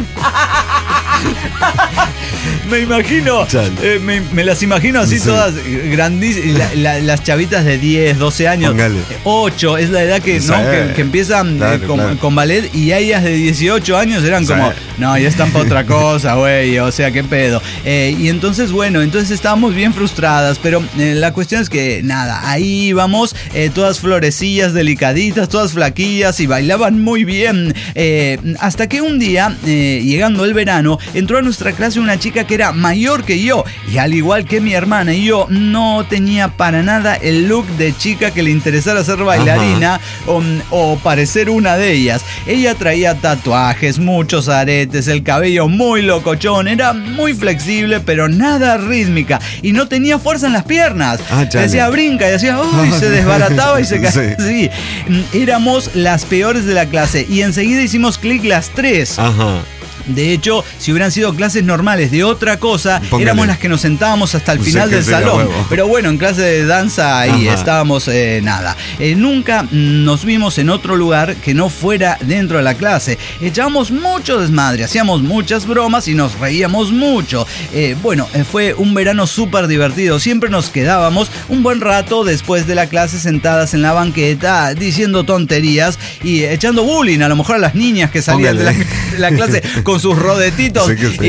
Me imagino, me las imagino así todas grandísimas, las chavitas de 10, 12 años, 8, es la edad que empiezan con ballet, y ellas de 18 años eran como, no, ya están para otra cosa, güey, o sea, qué pedo. Y entonces, bueno, estábamos bien frustradas, pero la cuestión es que, nada, ahí íbamos, todas florecillas, delicaditas, todas flaquillas, y bailaban muy bien, hasta que un día, llegando el verano, entró a nuestra clase una chica que era mayor que yo, y al igual que mi hermana y yo, no tenía para nada el look de chica que le interesara ser bailarina o parecer una de ellas. Ella traía tatuajes, muchos aretes, el cabello muy locochón, era muy flexible pero nada rítmica, y no tenía fuerza en las piernas. Decía brinca y hacía, se desbarataba y se caía. Sí, éramos las peores de la clase, y enseguida hicimos clic las tres. De hecho, si hubieran sido clases normales de otra cosa, éramos las que nos sentábamos hasta el final del salón. Pero bueno, en clase de danza ahí estábamos nada. Nunca nos vimos en otro lugar que no fuera dentro de la clase. Echábamos mucho desmadre, hacíamos muchas bromas y nos reíamos mucho. Fue un verano súper divertido. Siempre nos quedábamos un buen rato después de la clase sentadas en la banqueta diciendo tonterías y echando bullying a lo mejor a las niñas que salían de la clase con sus rodetitos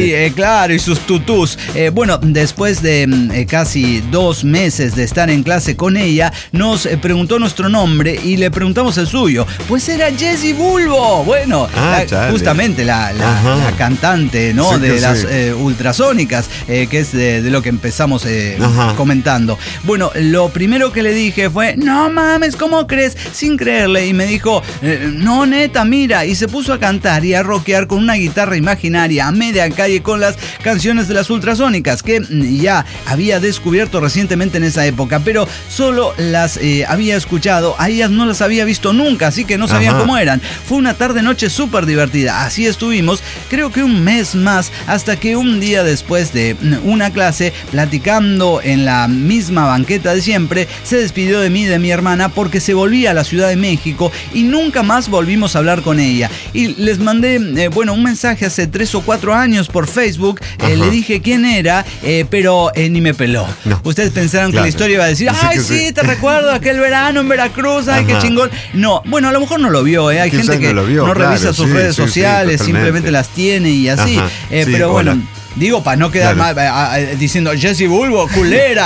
y sus tutús. Después de casi 2 meses de estar en clase con ella, nos preguntó nuestro nombre y le preguntamos el suyo. Pues era Jessie Bulbo. Bueno, justamente la cantante, ¿no? De las ultrasónicas, que es de lo que empezamos comentando. Bueno, lo primero que le dije fue, no mames, ¿cómo crees? Sin creerle, y me dijo, no, neta, mira, y se puso a cantar y a rockear con una guitarra imaginaria a media calle con las canciones de las ultrasónicas que ya había descubierto recientemente en esa época, pero solo las había escuchado, a ellas no las había visto nunca, así que no sabían cómo eran. Fue una tarde-noche súper divertida, así estuvimos, creo que un mes más, hasta que un día después de una clase, platicando en la misma banqueta de siempre, se despidió de mí y de mi hermana porque se volvía a la Ciudad de México y nunca más volvimos a hablar con ella. Y les mandé, un mensaje hace 3 o 4 años por Facebook, le dije quién era, pero ni me peló. Ustedes pensaron que la historia iba a decir, sí, te recuerdo aquel verano en Veracruz, ay, qué chingón. No, a lo mejor no lo vio, hay gente que no revisa sus redes sociales, simplemente las tiene y así, pero bueno. Digo, para no quedar mal diciendo Jessie Bulbo, culera.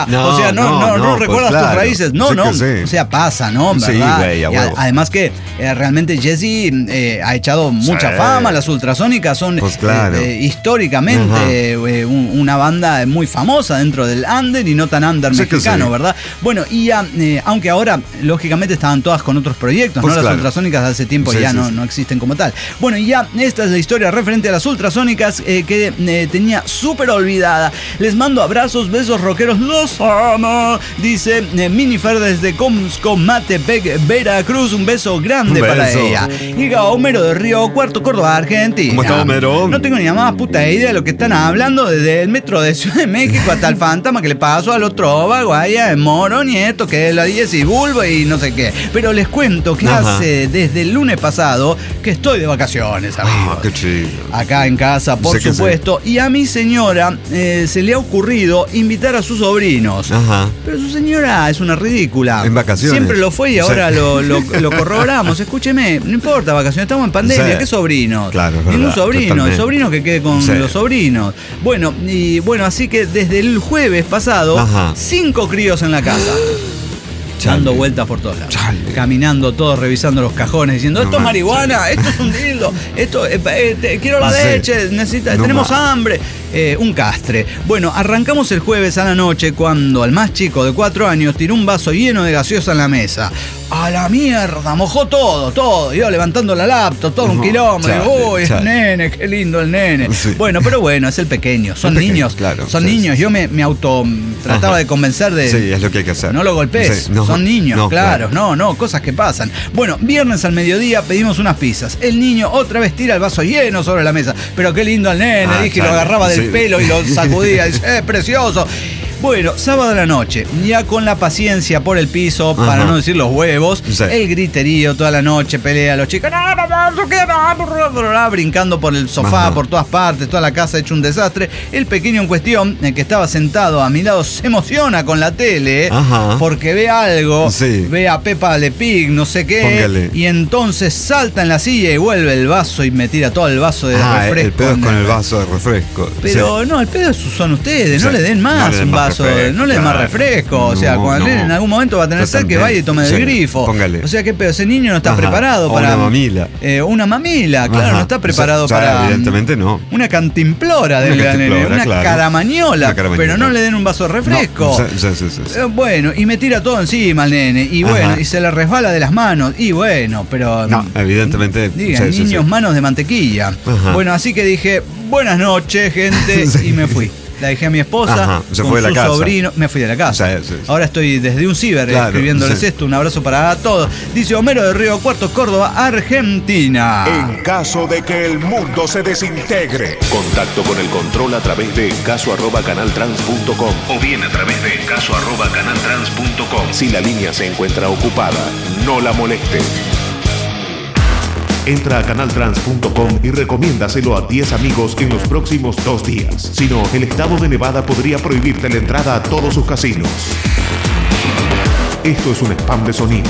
No recuerdas tus raíces. O sea, pasa, ¿no? ¿Verdad? Sí, güey, además que realmente Jessie ha echado mucha fama. Las ultrasónicas son históricamente una banda muy famosa dentro del under y no tan under mexicano, ¿verdad? Bueno, y aunque ahora, lógicamente, estaban todas con otros proyectos, ¿no? Las ultrasónicas hace tiempo ya no existen como tal. Bueno, y ya esta es la historia referente a las ultrasónicas que tenía súper olvidada. Les mando abrazos, besos rockeros, los amo. Dice Minifer desde Comscomatepec, Veracruz. Un beso grande para ella. Llega Homero de Río Cuarto, Córdoba, Argentina. ¿Cómo está, Homero? No tengo ni la más puta idea de lo que están hablando, desde el metro de Ciudad de México hasta el fantasma que le pasó al otro vaguaya de Moro Nieto, que es la Jessie Bulbo y no sé qué. Pero les cuento que hace desde el lunes pasado que estoy de vacaciones, amigos. Qué chido. Acá en casa, por supuesto. Y a mí mi señora se le ha ocurrido invitar a sus sobrinos. Ajá. Pero su señora es una ridícula. En vacaciones. Siempre lo fue y ahora lo corroboramos. Escúcheme, no importa vacaciones, estamos en pandemia. Sí. ¿Qué sobrinos? Claro, es ningún verdad, sobrino. totalmente. El sobrino que quede con los sobrinos. Bueno, así que desde el jueves pasado, 5 críos en la casa. Dando vueltas por todos lados. Caminando todos, revisando los cajones, diciendo, esto es marihuana, esto es un dildo, esto, quiero la leche, tenemos hambre. Un castre. Bueno, arrancamos el jueves a la noche cuando el más chico de 4 años tiró un vaso lleno de gaseosa en la mesa. A la mierda, mojó todo. Yo levantando la laptop, todo un kilómetro. Uy, el nene, qué lindo el nene. Sí. Bueno, pero bueno, es el pequeño. Son niños. Claro, son niños. Yo me trataba de convencer de. Sí, es lo que hay que hacer. No lo golpees. Sí, son niños, claro. Cosas que pasan. Bueno, viernes al mediodía pedimos unas pizzas. El niño otra vez tira el vaso lleno sobre la mesa. Pero qué lindo el nene, dije, lo agarraba del pelo y lo sacudía. Dice, precioso. Bueno, sábado a la noche, ya con la paciencia por el piso, para no decir los huevos, el griterío toda la noche, pelea los chicos, brincando por el sofá, por todas partes, toda la casa hecho un desastre. El pequeño en cuestión, el que estaba sentado a mi lado, se emociona con la tele, porque ve algo, ve a Peppa Le Pig, no sé qué, póngale. Y entonces salta en la silla y vuelve el vaso y me tira todo el vaso de refresco. El pedo es con el vaso de refresco. Pero no, el pedo son ustedes, no le den más un vaso. No le den más refresco. O sea, cuando en algún momento va a tener sed, que vaya y tome del grifo. Póngale. O sea, qué pedo, ese niño no está preparado para. Una mamila. Una mamila, claro, no está preparado para. Evidentemente no. Una cantimplora del nene, una caramañola. Pero no le den un vaso de refresco. Bueno, y me tira todo encima al nene. Y bueno, y se le resbala de las manos. Y bueno, pero. No, evidentemente. Digan, niños, manos de mantequilla. Bueno, así que dije, buenas noches, gente, y me fui. La dejé a mi esposa, se con fue de la casa. Sobrino. Me fui de la casa. Ahora estoy desde un ciber escribiéndoles esto. Un abrazo para todos. Dice Homero de Río Cuarto, Córdoba, Argentina. En caso de que el mundo se desintegre, contacto con el control a través de encaso@canaltrans.com o bien a través de encaso@canaltrans.com. Si la línea se encuentra ocupada, no la moleste. Entra a canaltrans.com y recomiéndaselo a 10 amigos en los próximos 2 días. Si no, el estado de Nevada podría prohibirte la entrada a todos sus casinos. Esto es un spam de sonido.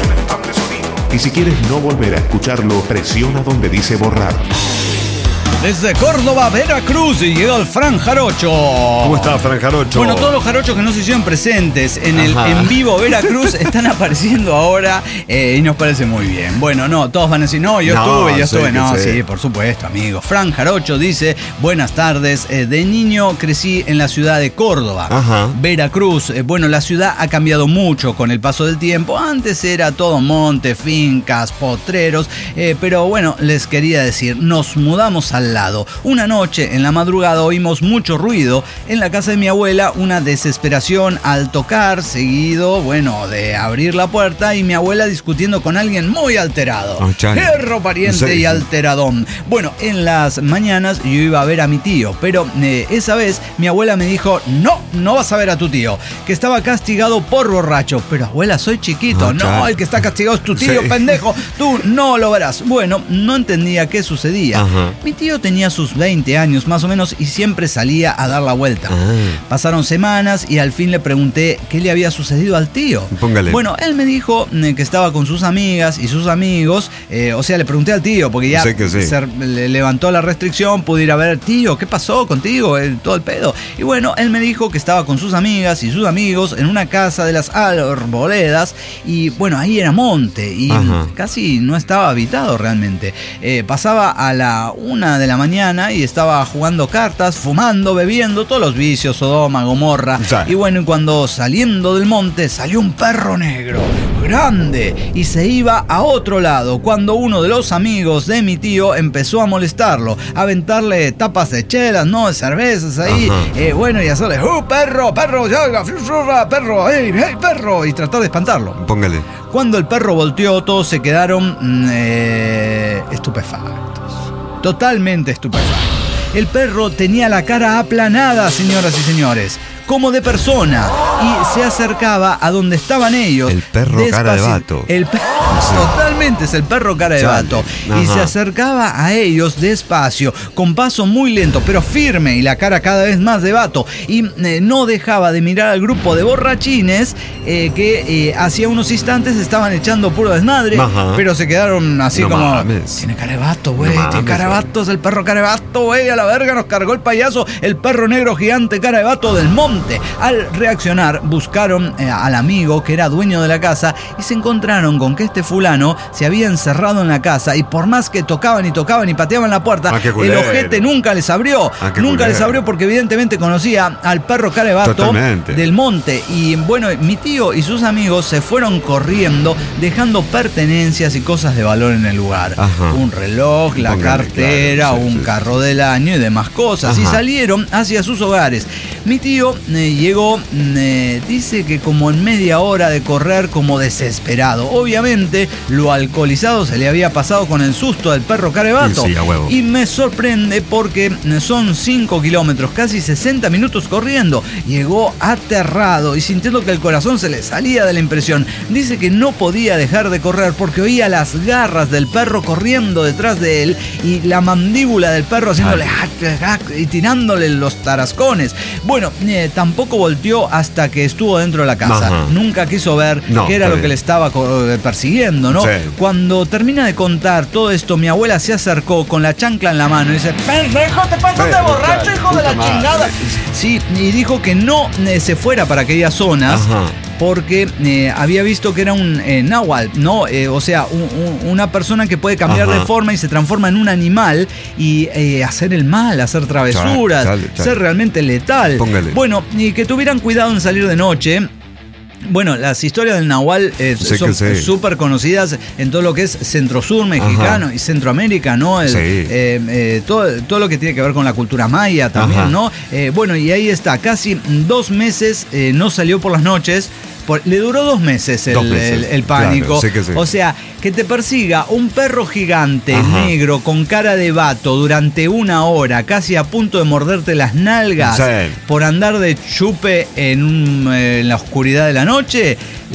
Y si quieres no volver a escucharlo, presiona donde dice borrar. Desde Córdoba, Veracruz, llega el Fran Jarocho. ¿Cómo está, Fran Jarocho? Bueno, todos los jarochos que no se hicieron presentes en el en vivo Veracruz están apareciendo ahora y nos parece muy bien. Bueno, no, todos van a decir, yo estuve. No, sí, por supuesto, amigo. Fran Jarocho dice, buenas tardes. De niño crecí en la ciudad de Córdoba, Veracruz. Bueno, la ciudad ha cambiado mucho con el paso del tiempo. Antes era todo monte, fincas, potreros. Pero bueno, les quería decir, nos mudamos al lado. Una noche en la madrugada oímos mucho ruido en la casa de mi abuela, una desesperación al tocar, seguido, de abrir la puerta y mi abuela discutiendo con alguien muy alterado. Perro pariente y alteradón. Bueno, en las mañanas yo iba a ver a mi tío, pero esa vez mi abuela me dijo, no vas a ver a tu tío, que estaba castigado por borracho. Pero abuela, soy chiquito. No, el que está castigado es tu tío, pendejo. Tú no lo verás. Bueno, no entendía qué sucedía. Mi tío tenía sus 20 años más o menos y siempre salía a dar la vuelta. Pasaron semanas y al fin le pregunté qué le había sucedido al tío. Póngale. Bueno, él me dijo que estaba con sus amigas y sus amigos. O sea, le pregunté al tío porque ya se levantó la restricción, pude ir a ver, tío, ¿qué pasó contigo? Todo el pedo. Y bueno, él me dijo que estaba con sus amigas y sus amigos en una casa de las arboledas y bueno, ahí era monte y casi no estaba habitado realmente. Pasaba a la 1 de la mañana y estaba jugando cartas, fumando, bebiendo, todos los vicios, Sodoma, Gomorra. Y bueno, y cuando saliendo del monte salió un perro negro, grande, y se iba a otro lado, cuando uno de los amigos de mi tío empezó a molestarlo, a aventarle tapas de chelas, de cervezas ahí, y hacerle, perro, perro, hey, perro, y tratar de espantarlo. Póngale. Cuando el perro volteó, todos se quedaron estupefactos. Totalmente estupefacto. El perro tenía la cara aplanada, señoras y señores, como de persona, y se acercaba a donde estaban ellos. El perro cara de vato. El perro Totalmente, es el perro cara de vato. Y se acercaba a ellos despacio, con paso muy lento, pero firme, y la cara cada vez más de vato. Y no dejaba de mirar al grupo de borrachines que hacía unos instantes estaban echando puro desmadre, pero se quedaron así como... Tiene cara de vato, güey, tiene cara de vato, es el perro cara de vato, güey, a la verga nos cargó el payaso, el perro negro gigante cara de vato del monte. Al reaccionar, buscaron al amigo que era dueño de la casa y se encontraron con que este fulano se había encerrado en la casa y por más que tocaban y pateaban la puerta, el ojete nunca les abrió. Nunca les abrió porque evidentemente conocía al perro cara de vato del monte. Y bueno, mi tío y sus amigos se fueron corriendo dejando pertenencias y cosas de valor en el lugar. Un reloj, la cartera, un carro del año y demás cosas. Y salieron hacia sus hogares. Mi tío llegó, dice que como en media hora de correr, como desesperado. Obviamente, lo alcoholizado se le había pasado con el susto del perro cara de vato. Y me sorprende porque son 5 kilómetros, casi 60 minutos corriendo. Llegó aterrado y sintiendo que el corazón se le salía de la impresión. Dice que no podía dejar de correr porque oía las garras del perro corriendo detrás de él y la mandíbula del perro haciéndole y tirándole los tarascones. Bueno, tampoco volteó hasta que estuvo dentro de la casa. Nunca quiso ver qué era lo que le estaba persiguiendo, ¿no? Cuando termina de contar todo esto, mi abuela se acercó con la chancla en la mano y dice: ¡pendejo, te pasas de borracho, hijo de la chingada! Sí, y dijo que no se fuera para aquellas zonas. Porque había visto que era un náhuatl, ¿no? O sea, una persona que puede cambiar de forma y se transforma en un animal y hacer el mal, hacer travesuras, ser realmente letal. Bueno, y que tuvieran cuidado en salir de noche. Bueno, las historias del Nahual son súper conocidas en todo lo que es Centro-Sur mexicano y Centroamérica, ¿no? Todo lo que tiene que ver con la cultura maya también, ¿no? Bueno, y ahí está, casi 2 meses no salió por las noches. Le duró 2 meses el pánico. Claro, o sea, que te persiga un perro gigante negro con cara de vato durante 1 hora, casi a punto de morderte las nalgas por andar de chupe en la oscuridad de la noche.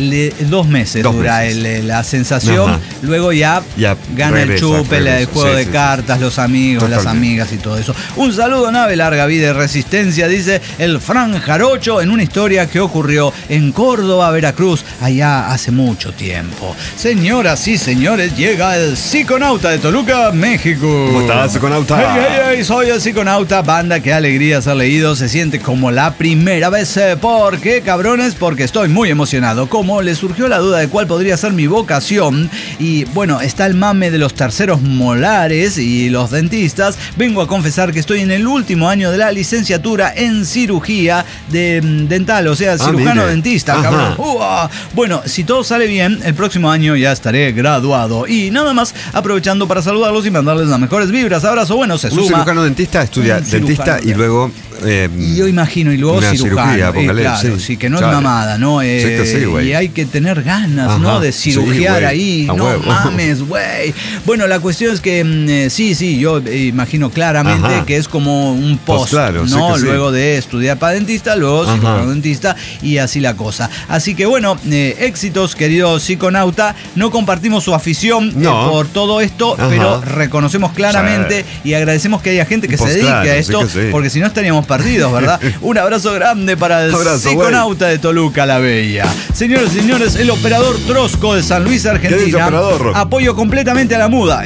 2 meses dura la sensación. Luego ya gana el chupe, el juego de cartas, los amigos, las amigas y todo eso. Un saludo, nave, larga vida y resistencia, dice el Fran Jarocho, en una historia que ocurrió en Córdoba, Veracruz, allá hace mucho tiempo. Señoras y señores, llega el Psiconauta de Toluca, México. ¿Cómo estás, Psiconauta? Hey, soy el Psiconauta. Banda, qué alegría ser leído. Se siente como la primera vez. ¿Por qué, cabrones? Porque estoy muy emocionado. Como le surgió la duda de cuál podría ser mi vocación, y bueno, está el mame de los terceros molares y los dentistas, vengo a confesar que estoy en el último año de la licenciatura en cirugía dental, o sea, cirujano dentista, cabrón. Bueno, si todo sale bien, el próximo año ya estaré graduado. Y nada más, aprovechando para saludarlos y mandarles las mejores vibras. Abrazo, bueno, se suma. Un cirujano dentista estudia dentista y luego... yo imagino, y luego cirujano. Claro, sí, que no es mamada, ¿no? Y hay que tener ganas, ¿no? De cirugiar ahí. No mames, güey. Bueno, la cuestión es que yo imagino claramente que es como un post, ¿no? Luego de estudiar para dentista, luego cirujano dentista y así la cosa. Así que bueno, éxitos, querido psiconauta. No compartimos su afición por todo esto, pero reconocemos claramente y agradecemos que haya gente que se dedique a esto, porque si no estaríamos perdidos, ¿verdad? Un abrazo grande para el psiconauta de Toluca la Bella. Señores y señores, el operador Trosco de San Luis, Argentina. Apoyo completamente a la muda.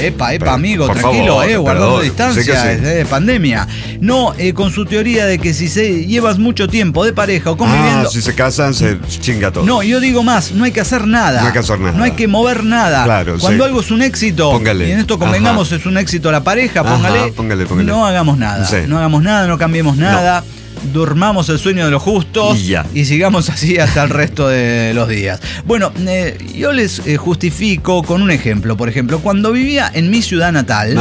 Amigo, por tranquilo, favor, guardando distancia, pandemia. No, con su teoría de que si se llevas mucho tiempo de pareja o conviviendo... si se casan, se chinga todo. No, yo digo más, no hay que hacer nada. No hay que mover nada. Claro, cuando algo es un éxito, y en esto convengamos, es un éxito la pareja, póngale. No hagamos nada. No hagamos nada, no cambiemos nada. Durmamos el sueño de los justos y sigamos así hasta el resto de los días. Bueno, yo les justifico con un ejemplo. Por ejemplo, cuando vivía en mi ciudad natal,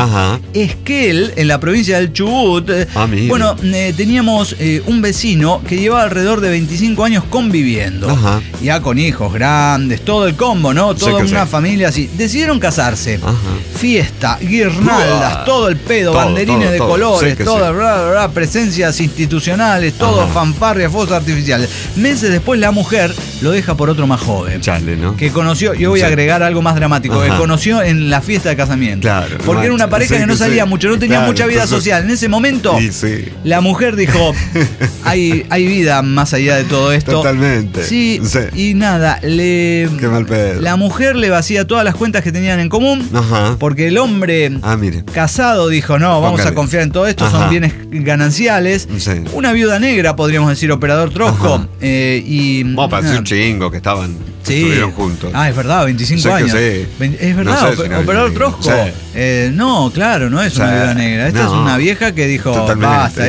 Esquel, en la provincia del Chubut, bueno, teníamos un vecino que llevaba alrededor de 25 años conviviendo, ya con hijos grandes, todo el combo, ¿no? Toda una familia así. Decidieron casarse. Fiesta, guirnaldas, todo el pedo, banderines de colores, toda presencias institucionales, todo fanfarria, fuegos artificiales. Meses después la mujer lo deja por otro más joven. Chale, ¿no? Que conoció, yo voy a agregar algo más dramático, que conoció en la fiesta de casamiento. Claro. Porque era una pareja que no salía mucho, no tenía mucha vida social. En ese momento, la mujer dijo, hay vida más allá de todo esto. Totalmente. Sí. Y nada, qué mal pedo. La mujer le vacía todas las cuentas que tenían en común, porque el hombre casado dijo, no, vamos a confiar en todo esto, son bienes gananciales. Una viuda negra, podríamos decir, operador Trosco. Pareció un chingo que estuvieron juntos. Es verdad, 25 años. Es verdad, operador Trosco. No, claro, no es una viuda negra. Esta es una vieja que dijo, basta,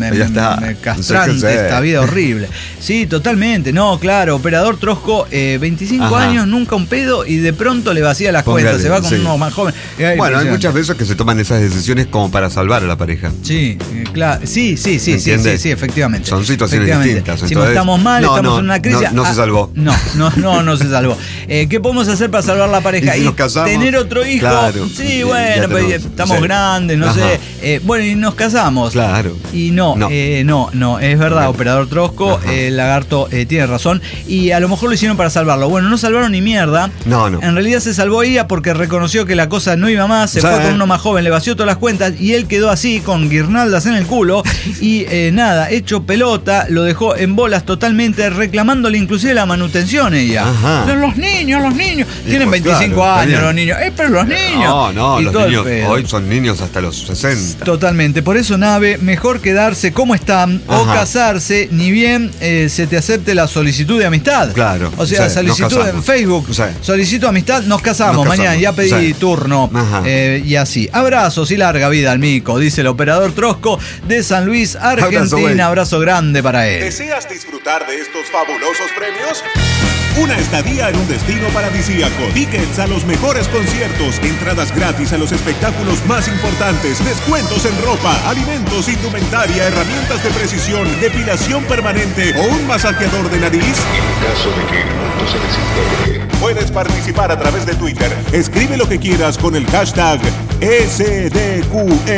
me castrante, esta vida horrible. Sí, totalmente. No, claro, operador Trosco, 25 años, nunca un pedo, y de pronto le vacía las cuentas, se va con uno más joven. Bueno, hay muchas veces que se toman esas decisiones como para salvar a la pareja. Sí, claro. Sí, efectivamente. Son situaciones distintas. Si estamos mal, estamos en una crisis. No se salvó. No se salvó. ¿Qué podemos hacer para salvar la pareja? ¿Y si nos casamos? Tener otro hijo. Claro. Sí, bueno, pero estamos grandes, no sé. Bueno, y nos casamos. Claro. Y no, es verdad, operador Trosco, Lagarto tiene razón. Y a lo mejor lo hicieron para salvarlo. Bueno, no salvaron ni mierda. No. En realidad se salvó ella porque reconoció que la cosa no iba más, se fue con uno más joven, le vació todas las cuentas y él quedó así, con guirnaldas en el culo. Y nada, hecho pelota, lo dejó en bolas totalmente, reclamándole inclusive la manutención ella. Los niños. Tienen 25 años los niños. Pero los niños. No, los niños hoy son niños hasta los 60. Totalmente. Por eso, Nave, mejor quedarse como están o casarse, ni bien se te acepte la solicitud de amistad. Claro. O sea, solicitud en Facebook. Solicito amistad, nos casamos. Mañana ya pedí turno. Y así. Abrazos y larga vida al mico, dice el operador Trosco de San Luis, Argentina. Abrazo grande para él. ¿Deseas disfrutar de estos fabulosos premios? Una estadía en un destino paradisíaco, tickets a los mejores conciertos, entradas gratis a los espectáculos más importantes, descuentos en ropa, alimentos, indumentaria, herramientas de precisión, depilación permanente o un masajeador de nariz. En caso de que el mundo se desintegre, puedes participar a través de Twitter. Escribe lo que quieras con el hashtag SDQEMSD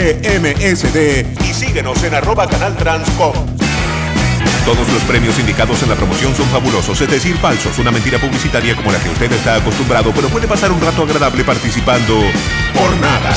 y síguenos en @canaltranscom. Todos los premios indicados en la promoción son fabulosos, es decir, falsos, una mentira publicitaria como la que usted está acostumbrado, pero puede pasar un rato agradable participando por nada.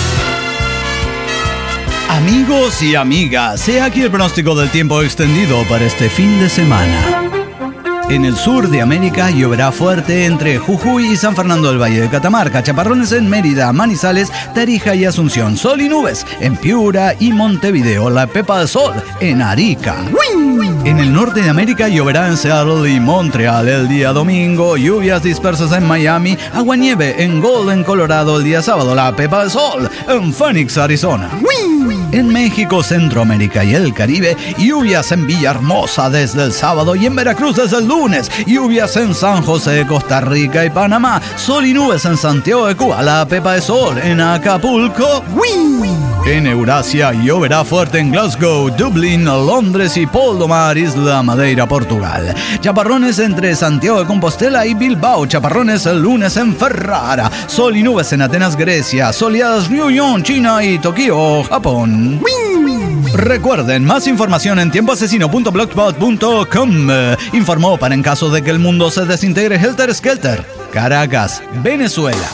Amigos y amigas, he aquí el pronóstico del tiempo extendido para este fin de semana. En el sur de América lloverá fuerte entre Jujuy y San Fernando del Valle de Catamarca, chaparrones en Mérida, Manizales, Tarija y Asunción, sol y nubes en Piura y Montevideo, la pepa de sol en Arica. En el norte de América lloverá en Seattle y Montreal el día domingo, lluvias dispersas en Miami, aguanieve en Golden, Colorado el día sábado, la pepa de sol en Phoenix, Arizona. En México, Centroamérica y el Caribe, lluvias en Villahermosa desde el sábado y en Veracruz desde el lunes, lluvias en San José, Costa Rica y Panamá, sol y nubes en Santiago de Cuba, la pepa de sol en Acapulco. En Eurasia lloverá fuerte en Glasgow, Dublín, Londres y Poldomar, Isla Madeira, Portugal. Chaparrones entre Santiago de Compostela y Bilbao, chaparrones el lunes en Ferrara, sol y nubes en Atenas, Grecia, soleadas Ryugyong, China y Tokio, Japón. Recuerden, más información en tiempoasesino.blogspot.com. Informó para en caso de que el mundo se desintegre Helter Skelter, Caracas, Venezuela.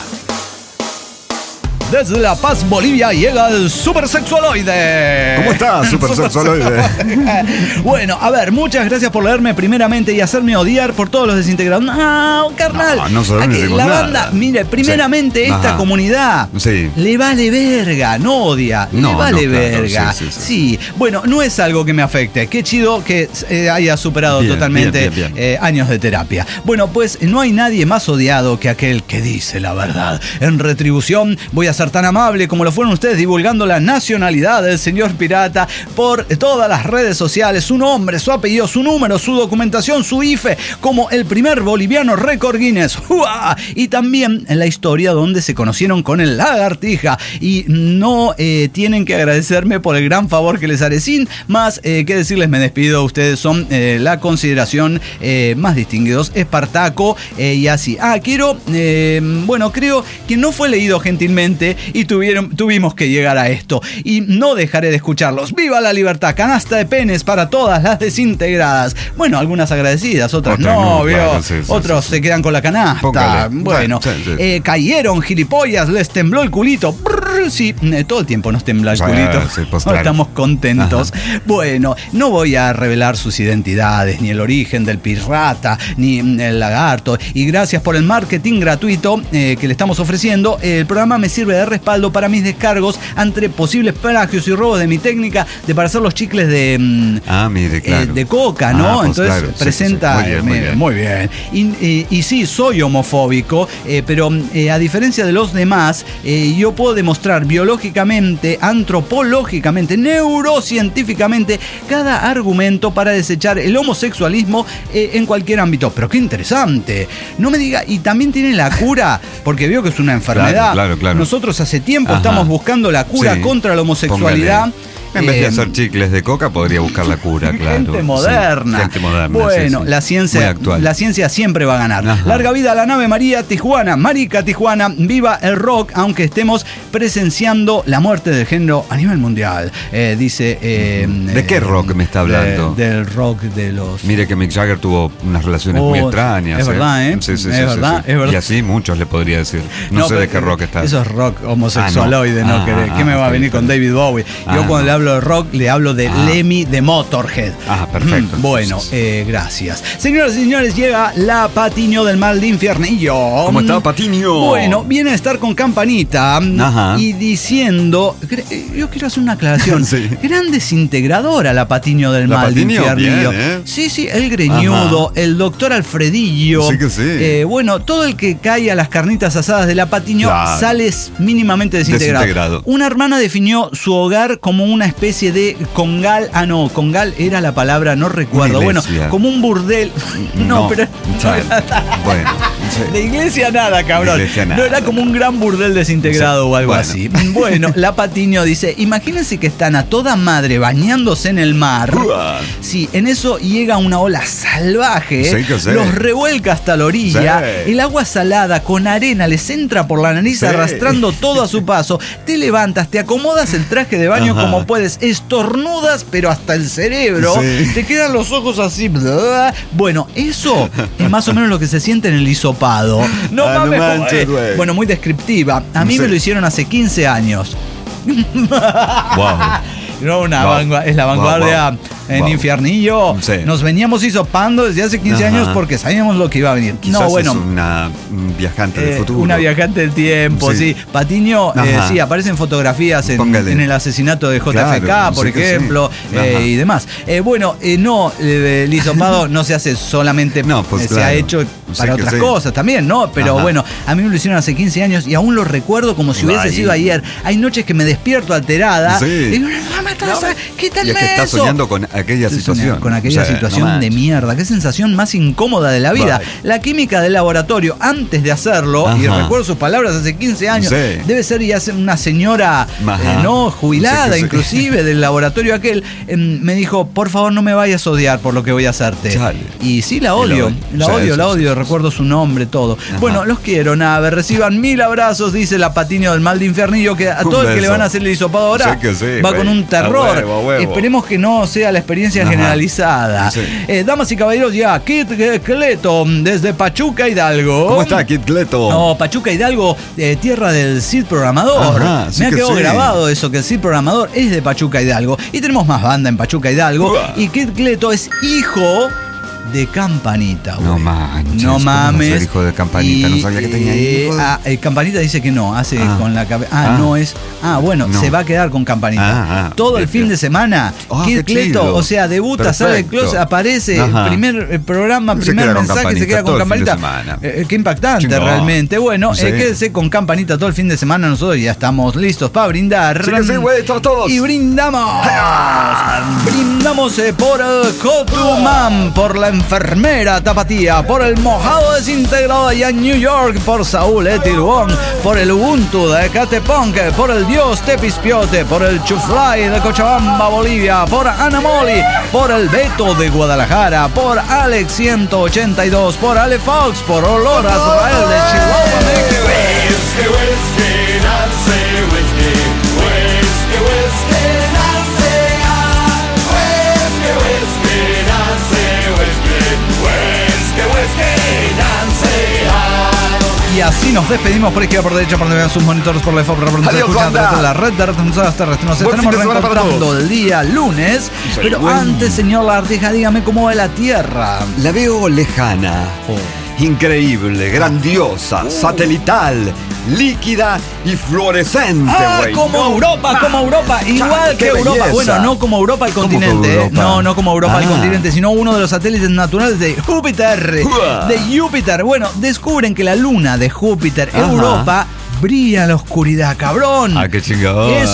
Desde La Paz, Bolivia, llega el Supersexualoide. ¿Cómo estás, Supersexualoide? Bueno, a ver, muchas gracias por leerme primeramente y hacerme odiar por todos los desintegrados. No, carnal. No la banda, mire, primeramente esta comunidad le vale verga, no odia, le vale verga. Claro, sí. Bueno, no es algo que me afecte. Qué chido que haya superado totalmente años de terapia. Bueno, pues no hay nadie más odiado que aquel que dice la verdad. En retribución, voy a ser tan amable como lo fueron ustedes divulgando la nacionalidad del señor pirata por todas las redes sociales, su nombre, su apellido, su número, su documentación, su IFE, como el primer boliviano récord Guinness. ¡Uah! Y también en la historia donde se conocieron con el Lagartija. Y no tienen que agradecerme por el gran favor que les haré. Sin más que decirles, me despido. Ustedes son la consideración más distinguidos. Espartaco y así. Creo que no fue leído gentilmente grande y tuvimos que llegar a esto. Y no dejaré de escucharlos. ¡Viva la libertad! Canasta de penes para todas las desintegradas. Bueno, algunas agradecidas, otras no, claro, otros se quedan con la canasta. Póngale. Bueno, cayeron gilipollas, les tembló el culito. Brrr, sí, todo el tiempo nos tembla el culito. Sí, pues, claro. Estamos contentos. Ajá. Bueno, no voy a revelar sus identidades, ni el origen del pirata, ni el lagarto. Y gracias por el marketing gratuito que le estamos ofreciendo. El programa me sirve de respaldo para mis descargos ante posibles plagios y robos de mi técnica para hacer los chicles de coca, ¿no? Pues entonces claro, presenta... Sí. Muy bien. Y sí, soy homofóbico, pero a diferencia de los demás, yo puedo demostrar biológicamente, antropológicamente, neurocientíficamente cada argumento para desechar el homosexualismo en cualquier ámbito. Pero qué interesante. No me diga, y también tiene la cura, porque veo que es una enfermedad. Claro. Nosotros hace tiempo estamos buscando la cura contra la homosexualidad. Póngale. En vez de hacer chicles de coca, podría buscar la cura, claro. Gente moderna. Sí, gente moderna. Bueno, sí. La ciencia siempre va a ganar. Ajá. Larga vida a la nave María Tijuana. Marica Tijuana, viva el rock, aunque estemos presenciando la muerte del género a nivel mundial. Dice... ¿De qué rock me está hablando? Del rock de los... Mire que Mick Jagger tuvo unas relaciones muy extrañas. Es verdad, ¿eh? Sí, es verdad. Y así muchos le podría decir. No sé de qué rock está. Eso es rock homosexualoide, ¿no? ¿Qué me va a venir con David Bowie? Yo cuando le hablo de rock, le hablo de Lemmy de Motorhead. Perfecto. Bueno, gracias. Señoras y señores, llega la Patiño del mal de Infiernillo. ¿Cómo está, Patiño? Bueno, viene a estar con Campanita y diciendo, yo quiero hacer una aclaración. Sí. Gran desintegradora la Patiño del mal de Infiernillo. Bien, Sí, el greñudo, el doctor Alfredillo. Sí que sí. Bueno, todo el que cae a las carnitas asadas de la Patiño sale mínimamente desintegrado. Una hermana definió su hogar como una especie de congal. Congal era la palabra, no recuerdo. Bueno, como un burdel. Pero bueno, de iglesia nada, cabrón. No, era como un gran burdel desintegrado o algo así. Bueno, la Patiño dice, imagínense que están a toda madre bañándose en el mar. Sí, en eso llega una ola salvaje, los revuelca hasta la orilla, el agua salada con arena les entra por la nariz arrastrando todo a su paso, te levantas, te acomodas el traje de baño como puedes, estornudas pero hasta el cerebro, te quedan los ojos así, bueno, eso es más o menos lo que se siente en el hisopado. No mames, bueno, muy descriptiva. A mí me lo hicieron hace 15 años. Wow. No, es la vanguardia en Infiernillo. Nos veníamos hisopando desde hace 15 años porque sabíamos lo que iba a venir. Quizás es una viajante del futuro. Una viajante del tiempo, sí. Patiño, aparecen fotografías en el asesinato de JFK, por ejemplo, y demás. El hisopado no se hace solamente, se ha hecho para otras cosas también, ¿no? Pero bueno, a mí me lo hicieron hace 15 años y aún lo recuerdo como si hubiese sido ayer. Hay noches que me despierto alterada y digo, quítame eso. Y es que estás soñando con aquella situación. Con aquella situación de mierda. Qué sensación más incómoda de la vida. La química del laboratorio, antes de hacerlo, y recuerdo sus palabras hace 15 años, debe ser ya una señora jubilada, inclusive, del laboratorio aquel, me dijo, por favor no me vayas a odiar por lo que voy a hacerte. Y sí, la odio, recuerdo su nombre, todo. Bueno, los quiero, nave, reciban 1000 abrazos, dice la Patiño del mal de Infiernillo, que a todo el que le van a hacer el hisopado ahora va con un terror. Esperemos que no sea la experiencia generalizada. Damas y caballeros, ya Kid Cleto desde Pachuca, Hidalgo. ¿Cómo está, Kid Cleto? No, Pachuca, Hidalgo, tierra del Cid Programador. Me ha quedado grabado eso, que el Cid Programador es de Pachuca, Hidalgo. Y tenemos más banda en Pachuca, Hidalgo. Y Kid Cleto es hijo de Campanita. No manches. No mames. ¿Cómo ser hijo de Campanita? No sabía que tenía hijos. Campanita dice que no, hace con la cabeza. No es. Se va a quedar con Campanita. Todo el fin de semana. Kid Cleto, o sea, debuta, sale del closet, aparece, primer programa, primer mensaje, se queda con Campanita. Qué impactante realmente. Bueno, quédese con Campanita todo el fin de semana. Nosotros ya estamos listos para brindar. Todos. Y brindamos. Brindamos por Cotumán, por la enfermera Tapatía, por el mojado desintegrado allá en New York, por Saúl Etilwong, por el Ubuntu de Catepunk, por el Dios Tepispiote, por el Chuflay de Cochabamba, Bolivia, por Ana Moli, por el Beto de Guadalajara, por Alex 182, por Ale Fox, por Olor a Israel de Chihuahua, México. Y así nos despedimos por izquierda, por derecha, por donde vean sus monitores, por la FOP, por donde se escuchan a través de la red de retransmisoras terrestres. Nos estaremos reencontrando el día lunes. Pero antes, señor Lartija, dígame cómo va la Tierra. La veo lejana. Increíble, grandiosa, satelital, líquida y fluorescente, güey. Como Europa, igual que Europa. Belleza. Bueno, no como Europa el continente, Europa? no como Europa el continente, sino uno de los satélites naturales de Júpiter. Bueno, descubren que la luna de Júpiter, Europa, brilla en la oscuridad, cabrón. Qué chingón. Es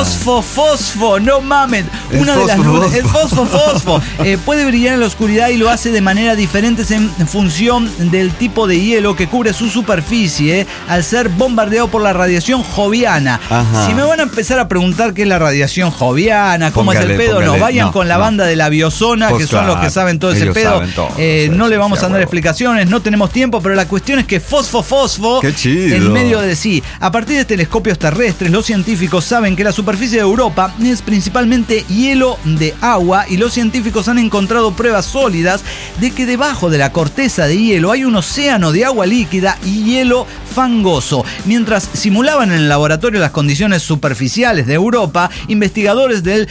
fosfo, no mames. Una de las lunas es fosfo. Puede brillar en la oscuridad y lo hace de manera diferente en función del tipo de hielo que cubre su superficie al ser bombardeado por la radiación joviana. Si me van a empezar a preguntar qué es la radiación joviana, cómo es el pedo, no vayan con la banda de la Biozona, que son los que saben todo ese pedo. No le vamos a dar explicaciones, no tenemos tiempo, pero la cuestión es que fosfo qué chido. En medio de sí. A partir de telescopios terrestres, los científicos saben que la superficie de Europa es principalmente hielo de agua y los científicos han encontrado pruebas sólidas de que debajo de la corteza de hielo hay un océano de agua líquida y hielo fangoso. Mientras simulaban en el laboratorio las condiciones superficiales de Europa, investigadores del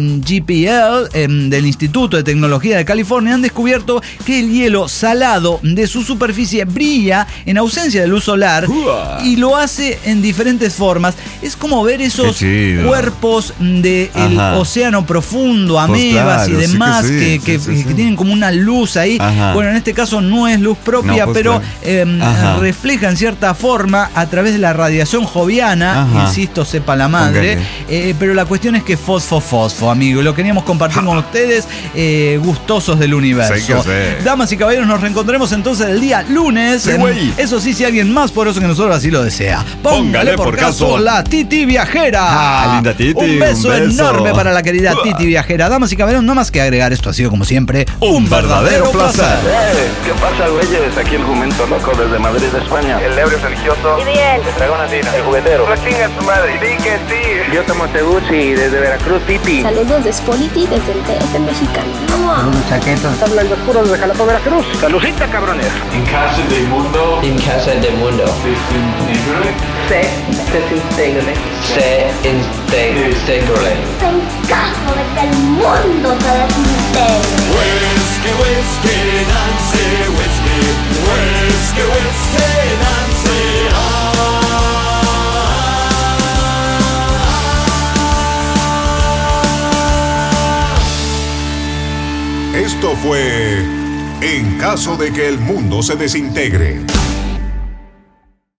JPL, del Instituto de Tecnología de California, han descubierto que el hielo salado de su superficie brilla en ausencia de luz solar y lo hace en diferentes formas. Es como ver esos cuerpos del océano profundo, amebas y demás, que tienen como una luz ahí. Bueno, en este caso no es luz propia, pero refleja en cierta forma a través de la radiación joviana, insisto, sepa la madre. Pero la cuestión es que fosfo, amigo, lo queríamos compartir con ustedes, gustosos del universo. Damas y caballeros, nos reencontraremos entonces el día lunes. Eso sí, si alguien más poderoso que nosotros así lo desea. Póngale por caso la Titi Viajera. Linda Titi. Un beso enorme para la querida Titi Viajera. Damas y caballeros, no más que agregar, esto ha sido como siempre un verdadero placer. ¿Qué pasa, güeyes? Aquí el jumento loco desde Madrid, España. El ebrio religioso. Y bien. El dragón andino. El juguetero. La chinga tu madre. Sí que sí. Yo tomo Teguchi desde Veracruz, Titi. Saludos de Spoliti desde el DF mexicano. Unos chaquetos. Hablan de oscuros de Jalapa, Veracruz. Salucita, cabrones. En casa del mundo. En casa del mundo. Se desintegre. En caso de que el mundo se desintegre. Whiskey, Nancy, whiskey, Nancy. Esto fue En caso de que el mundo se desintegre.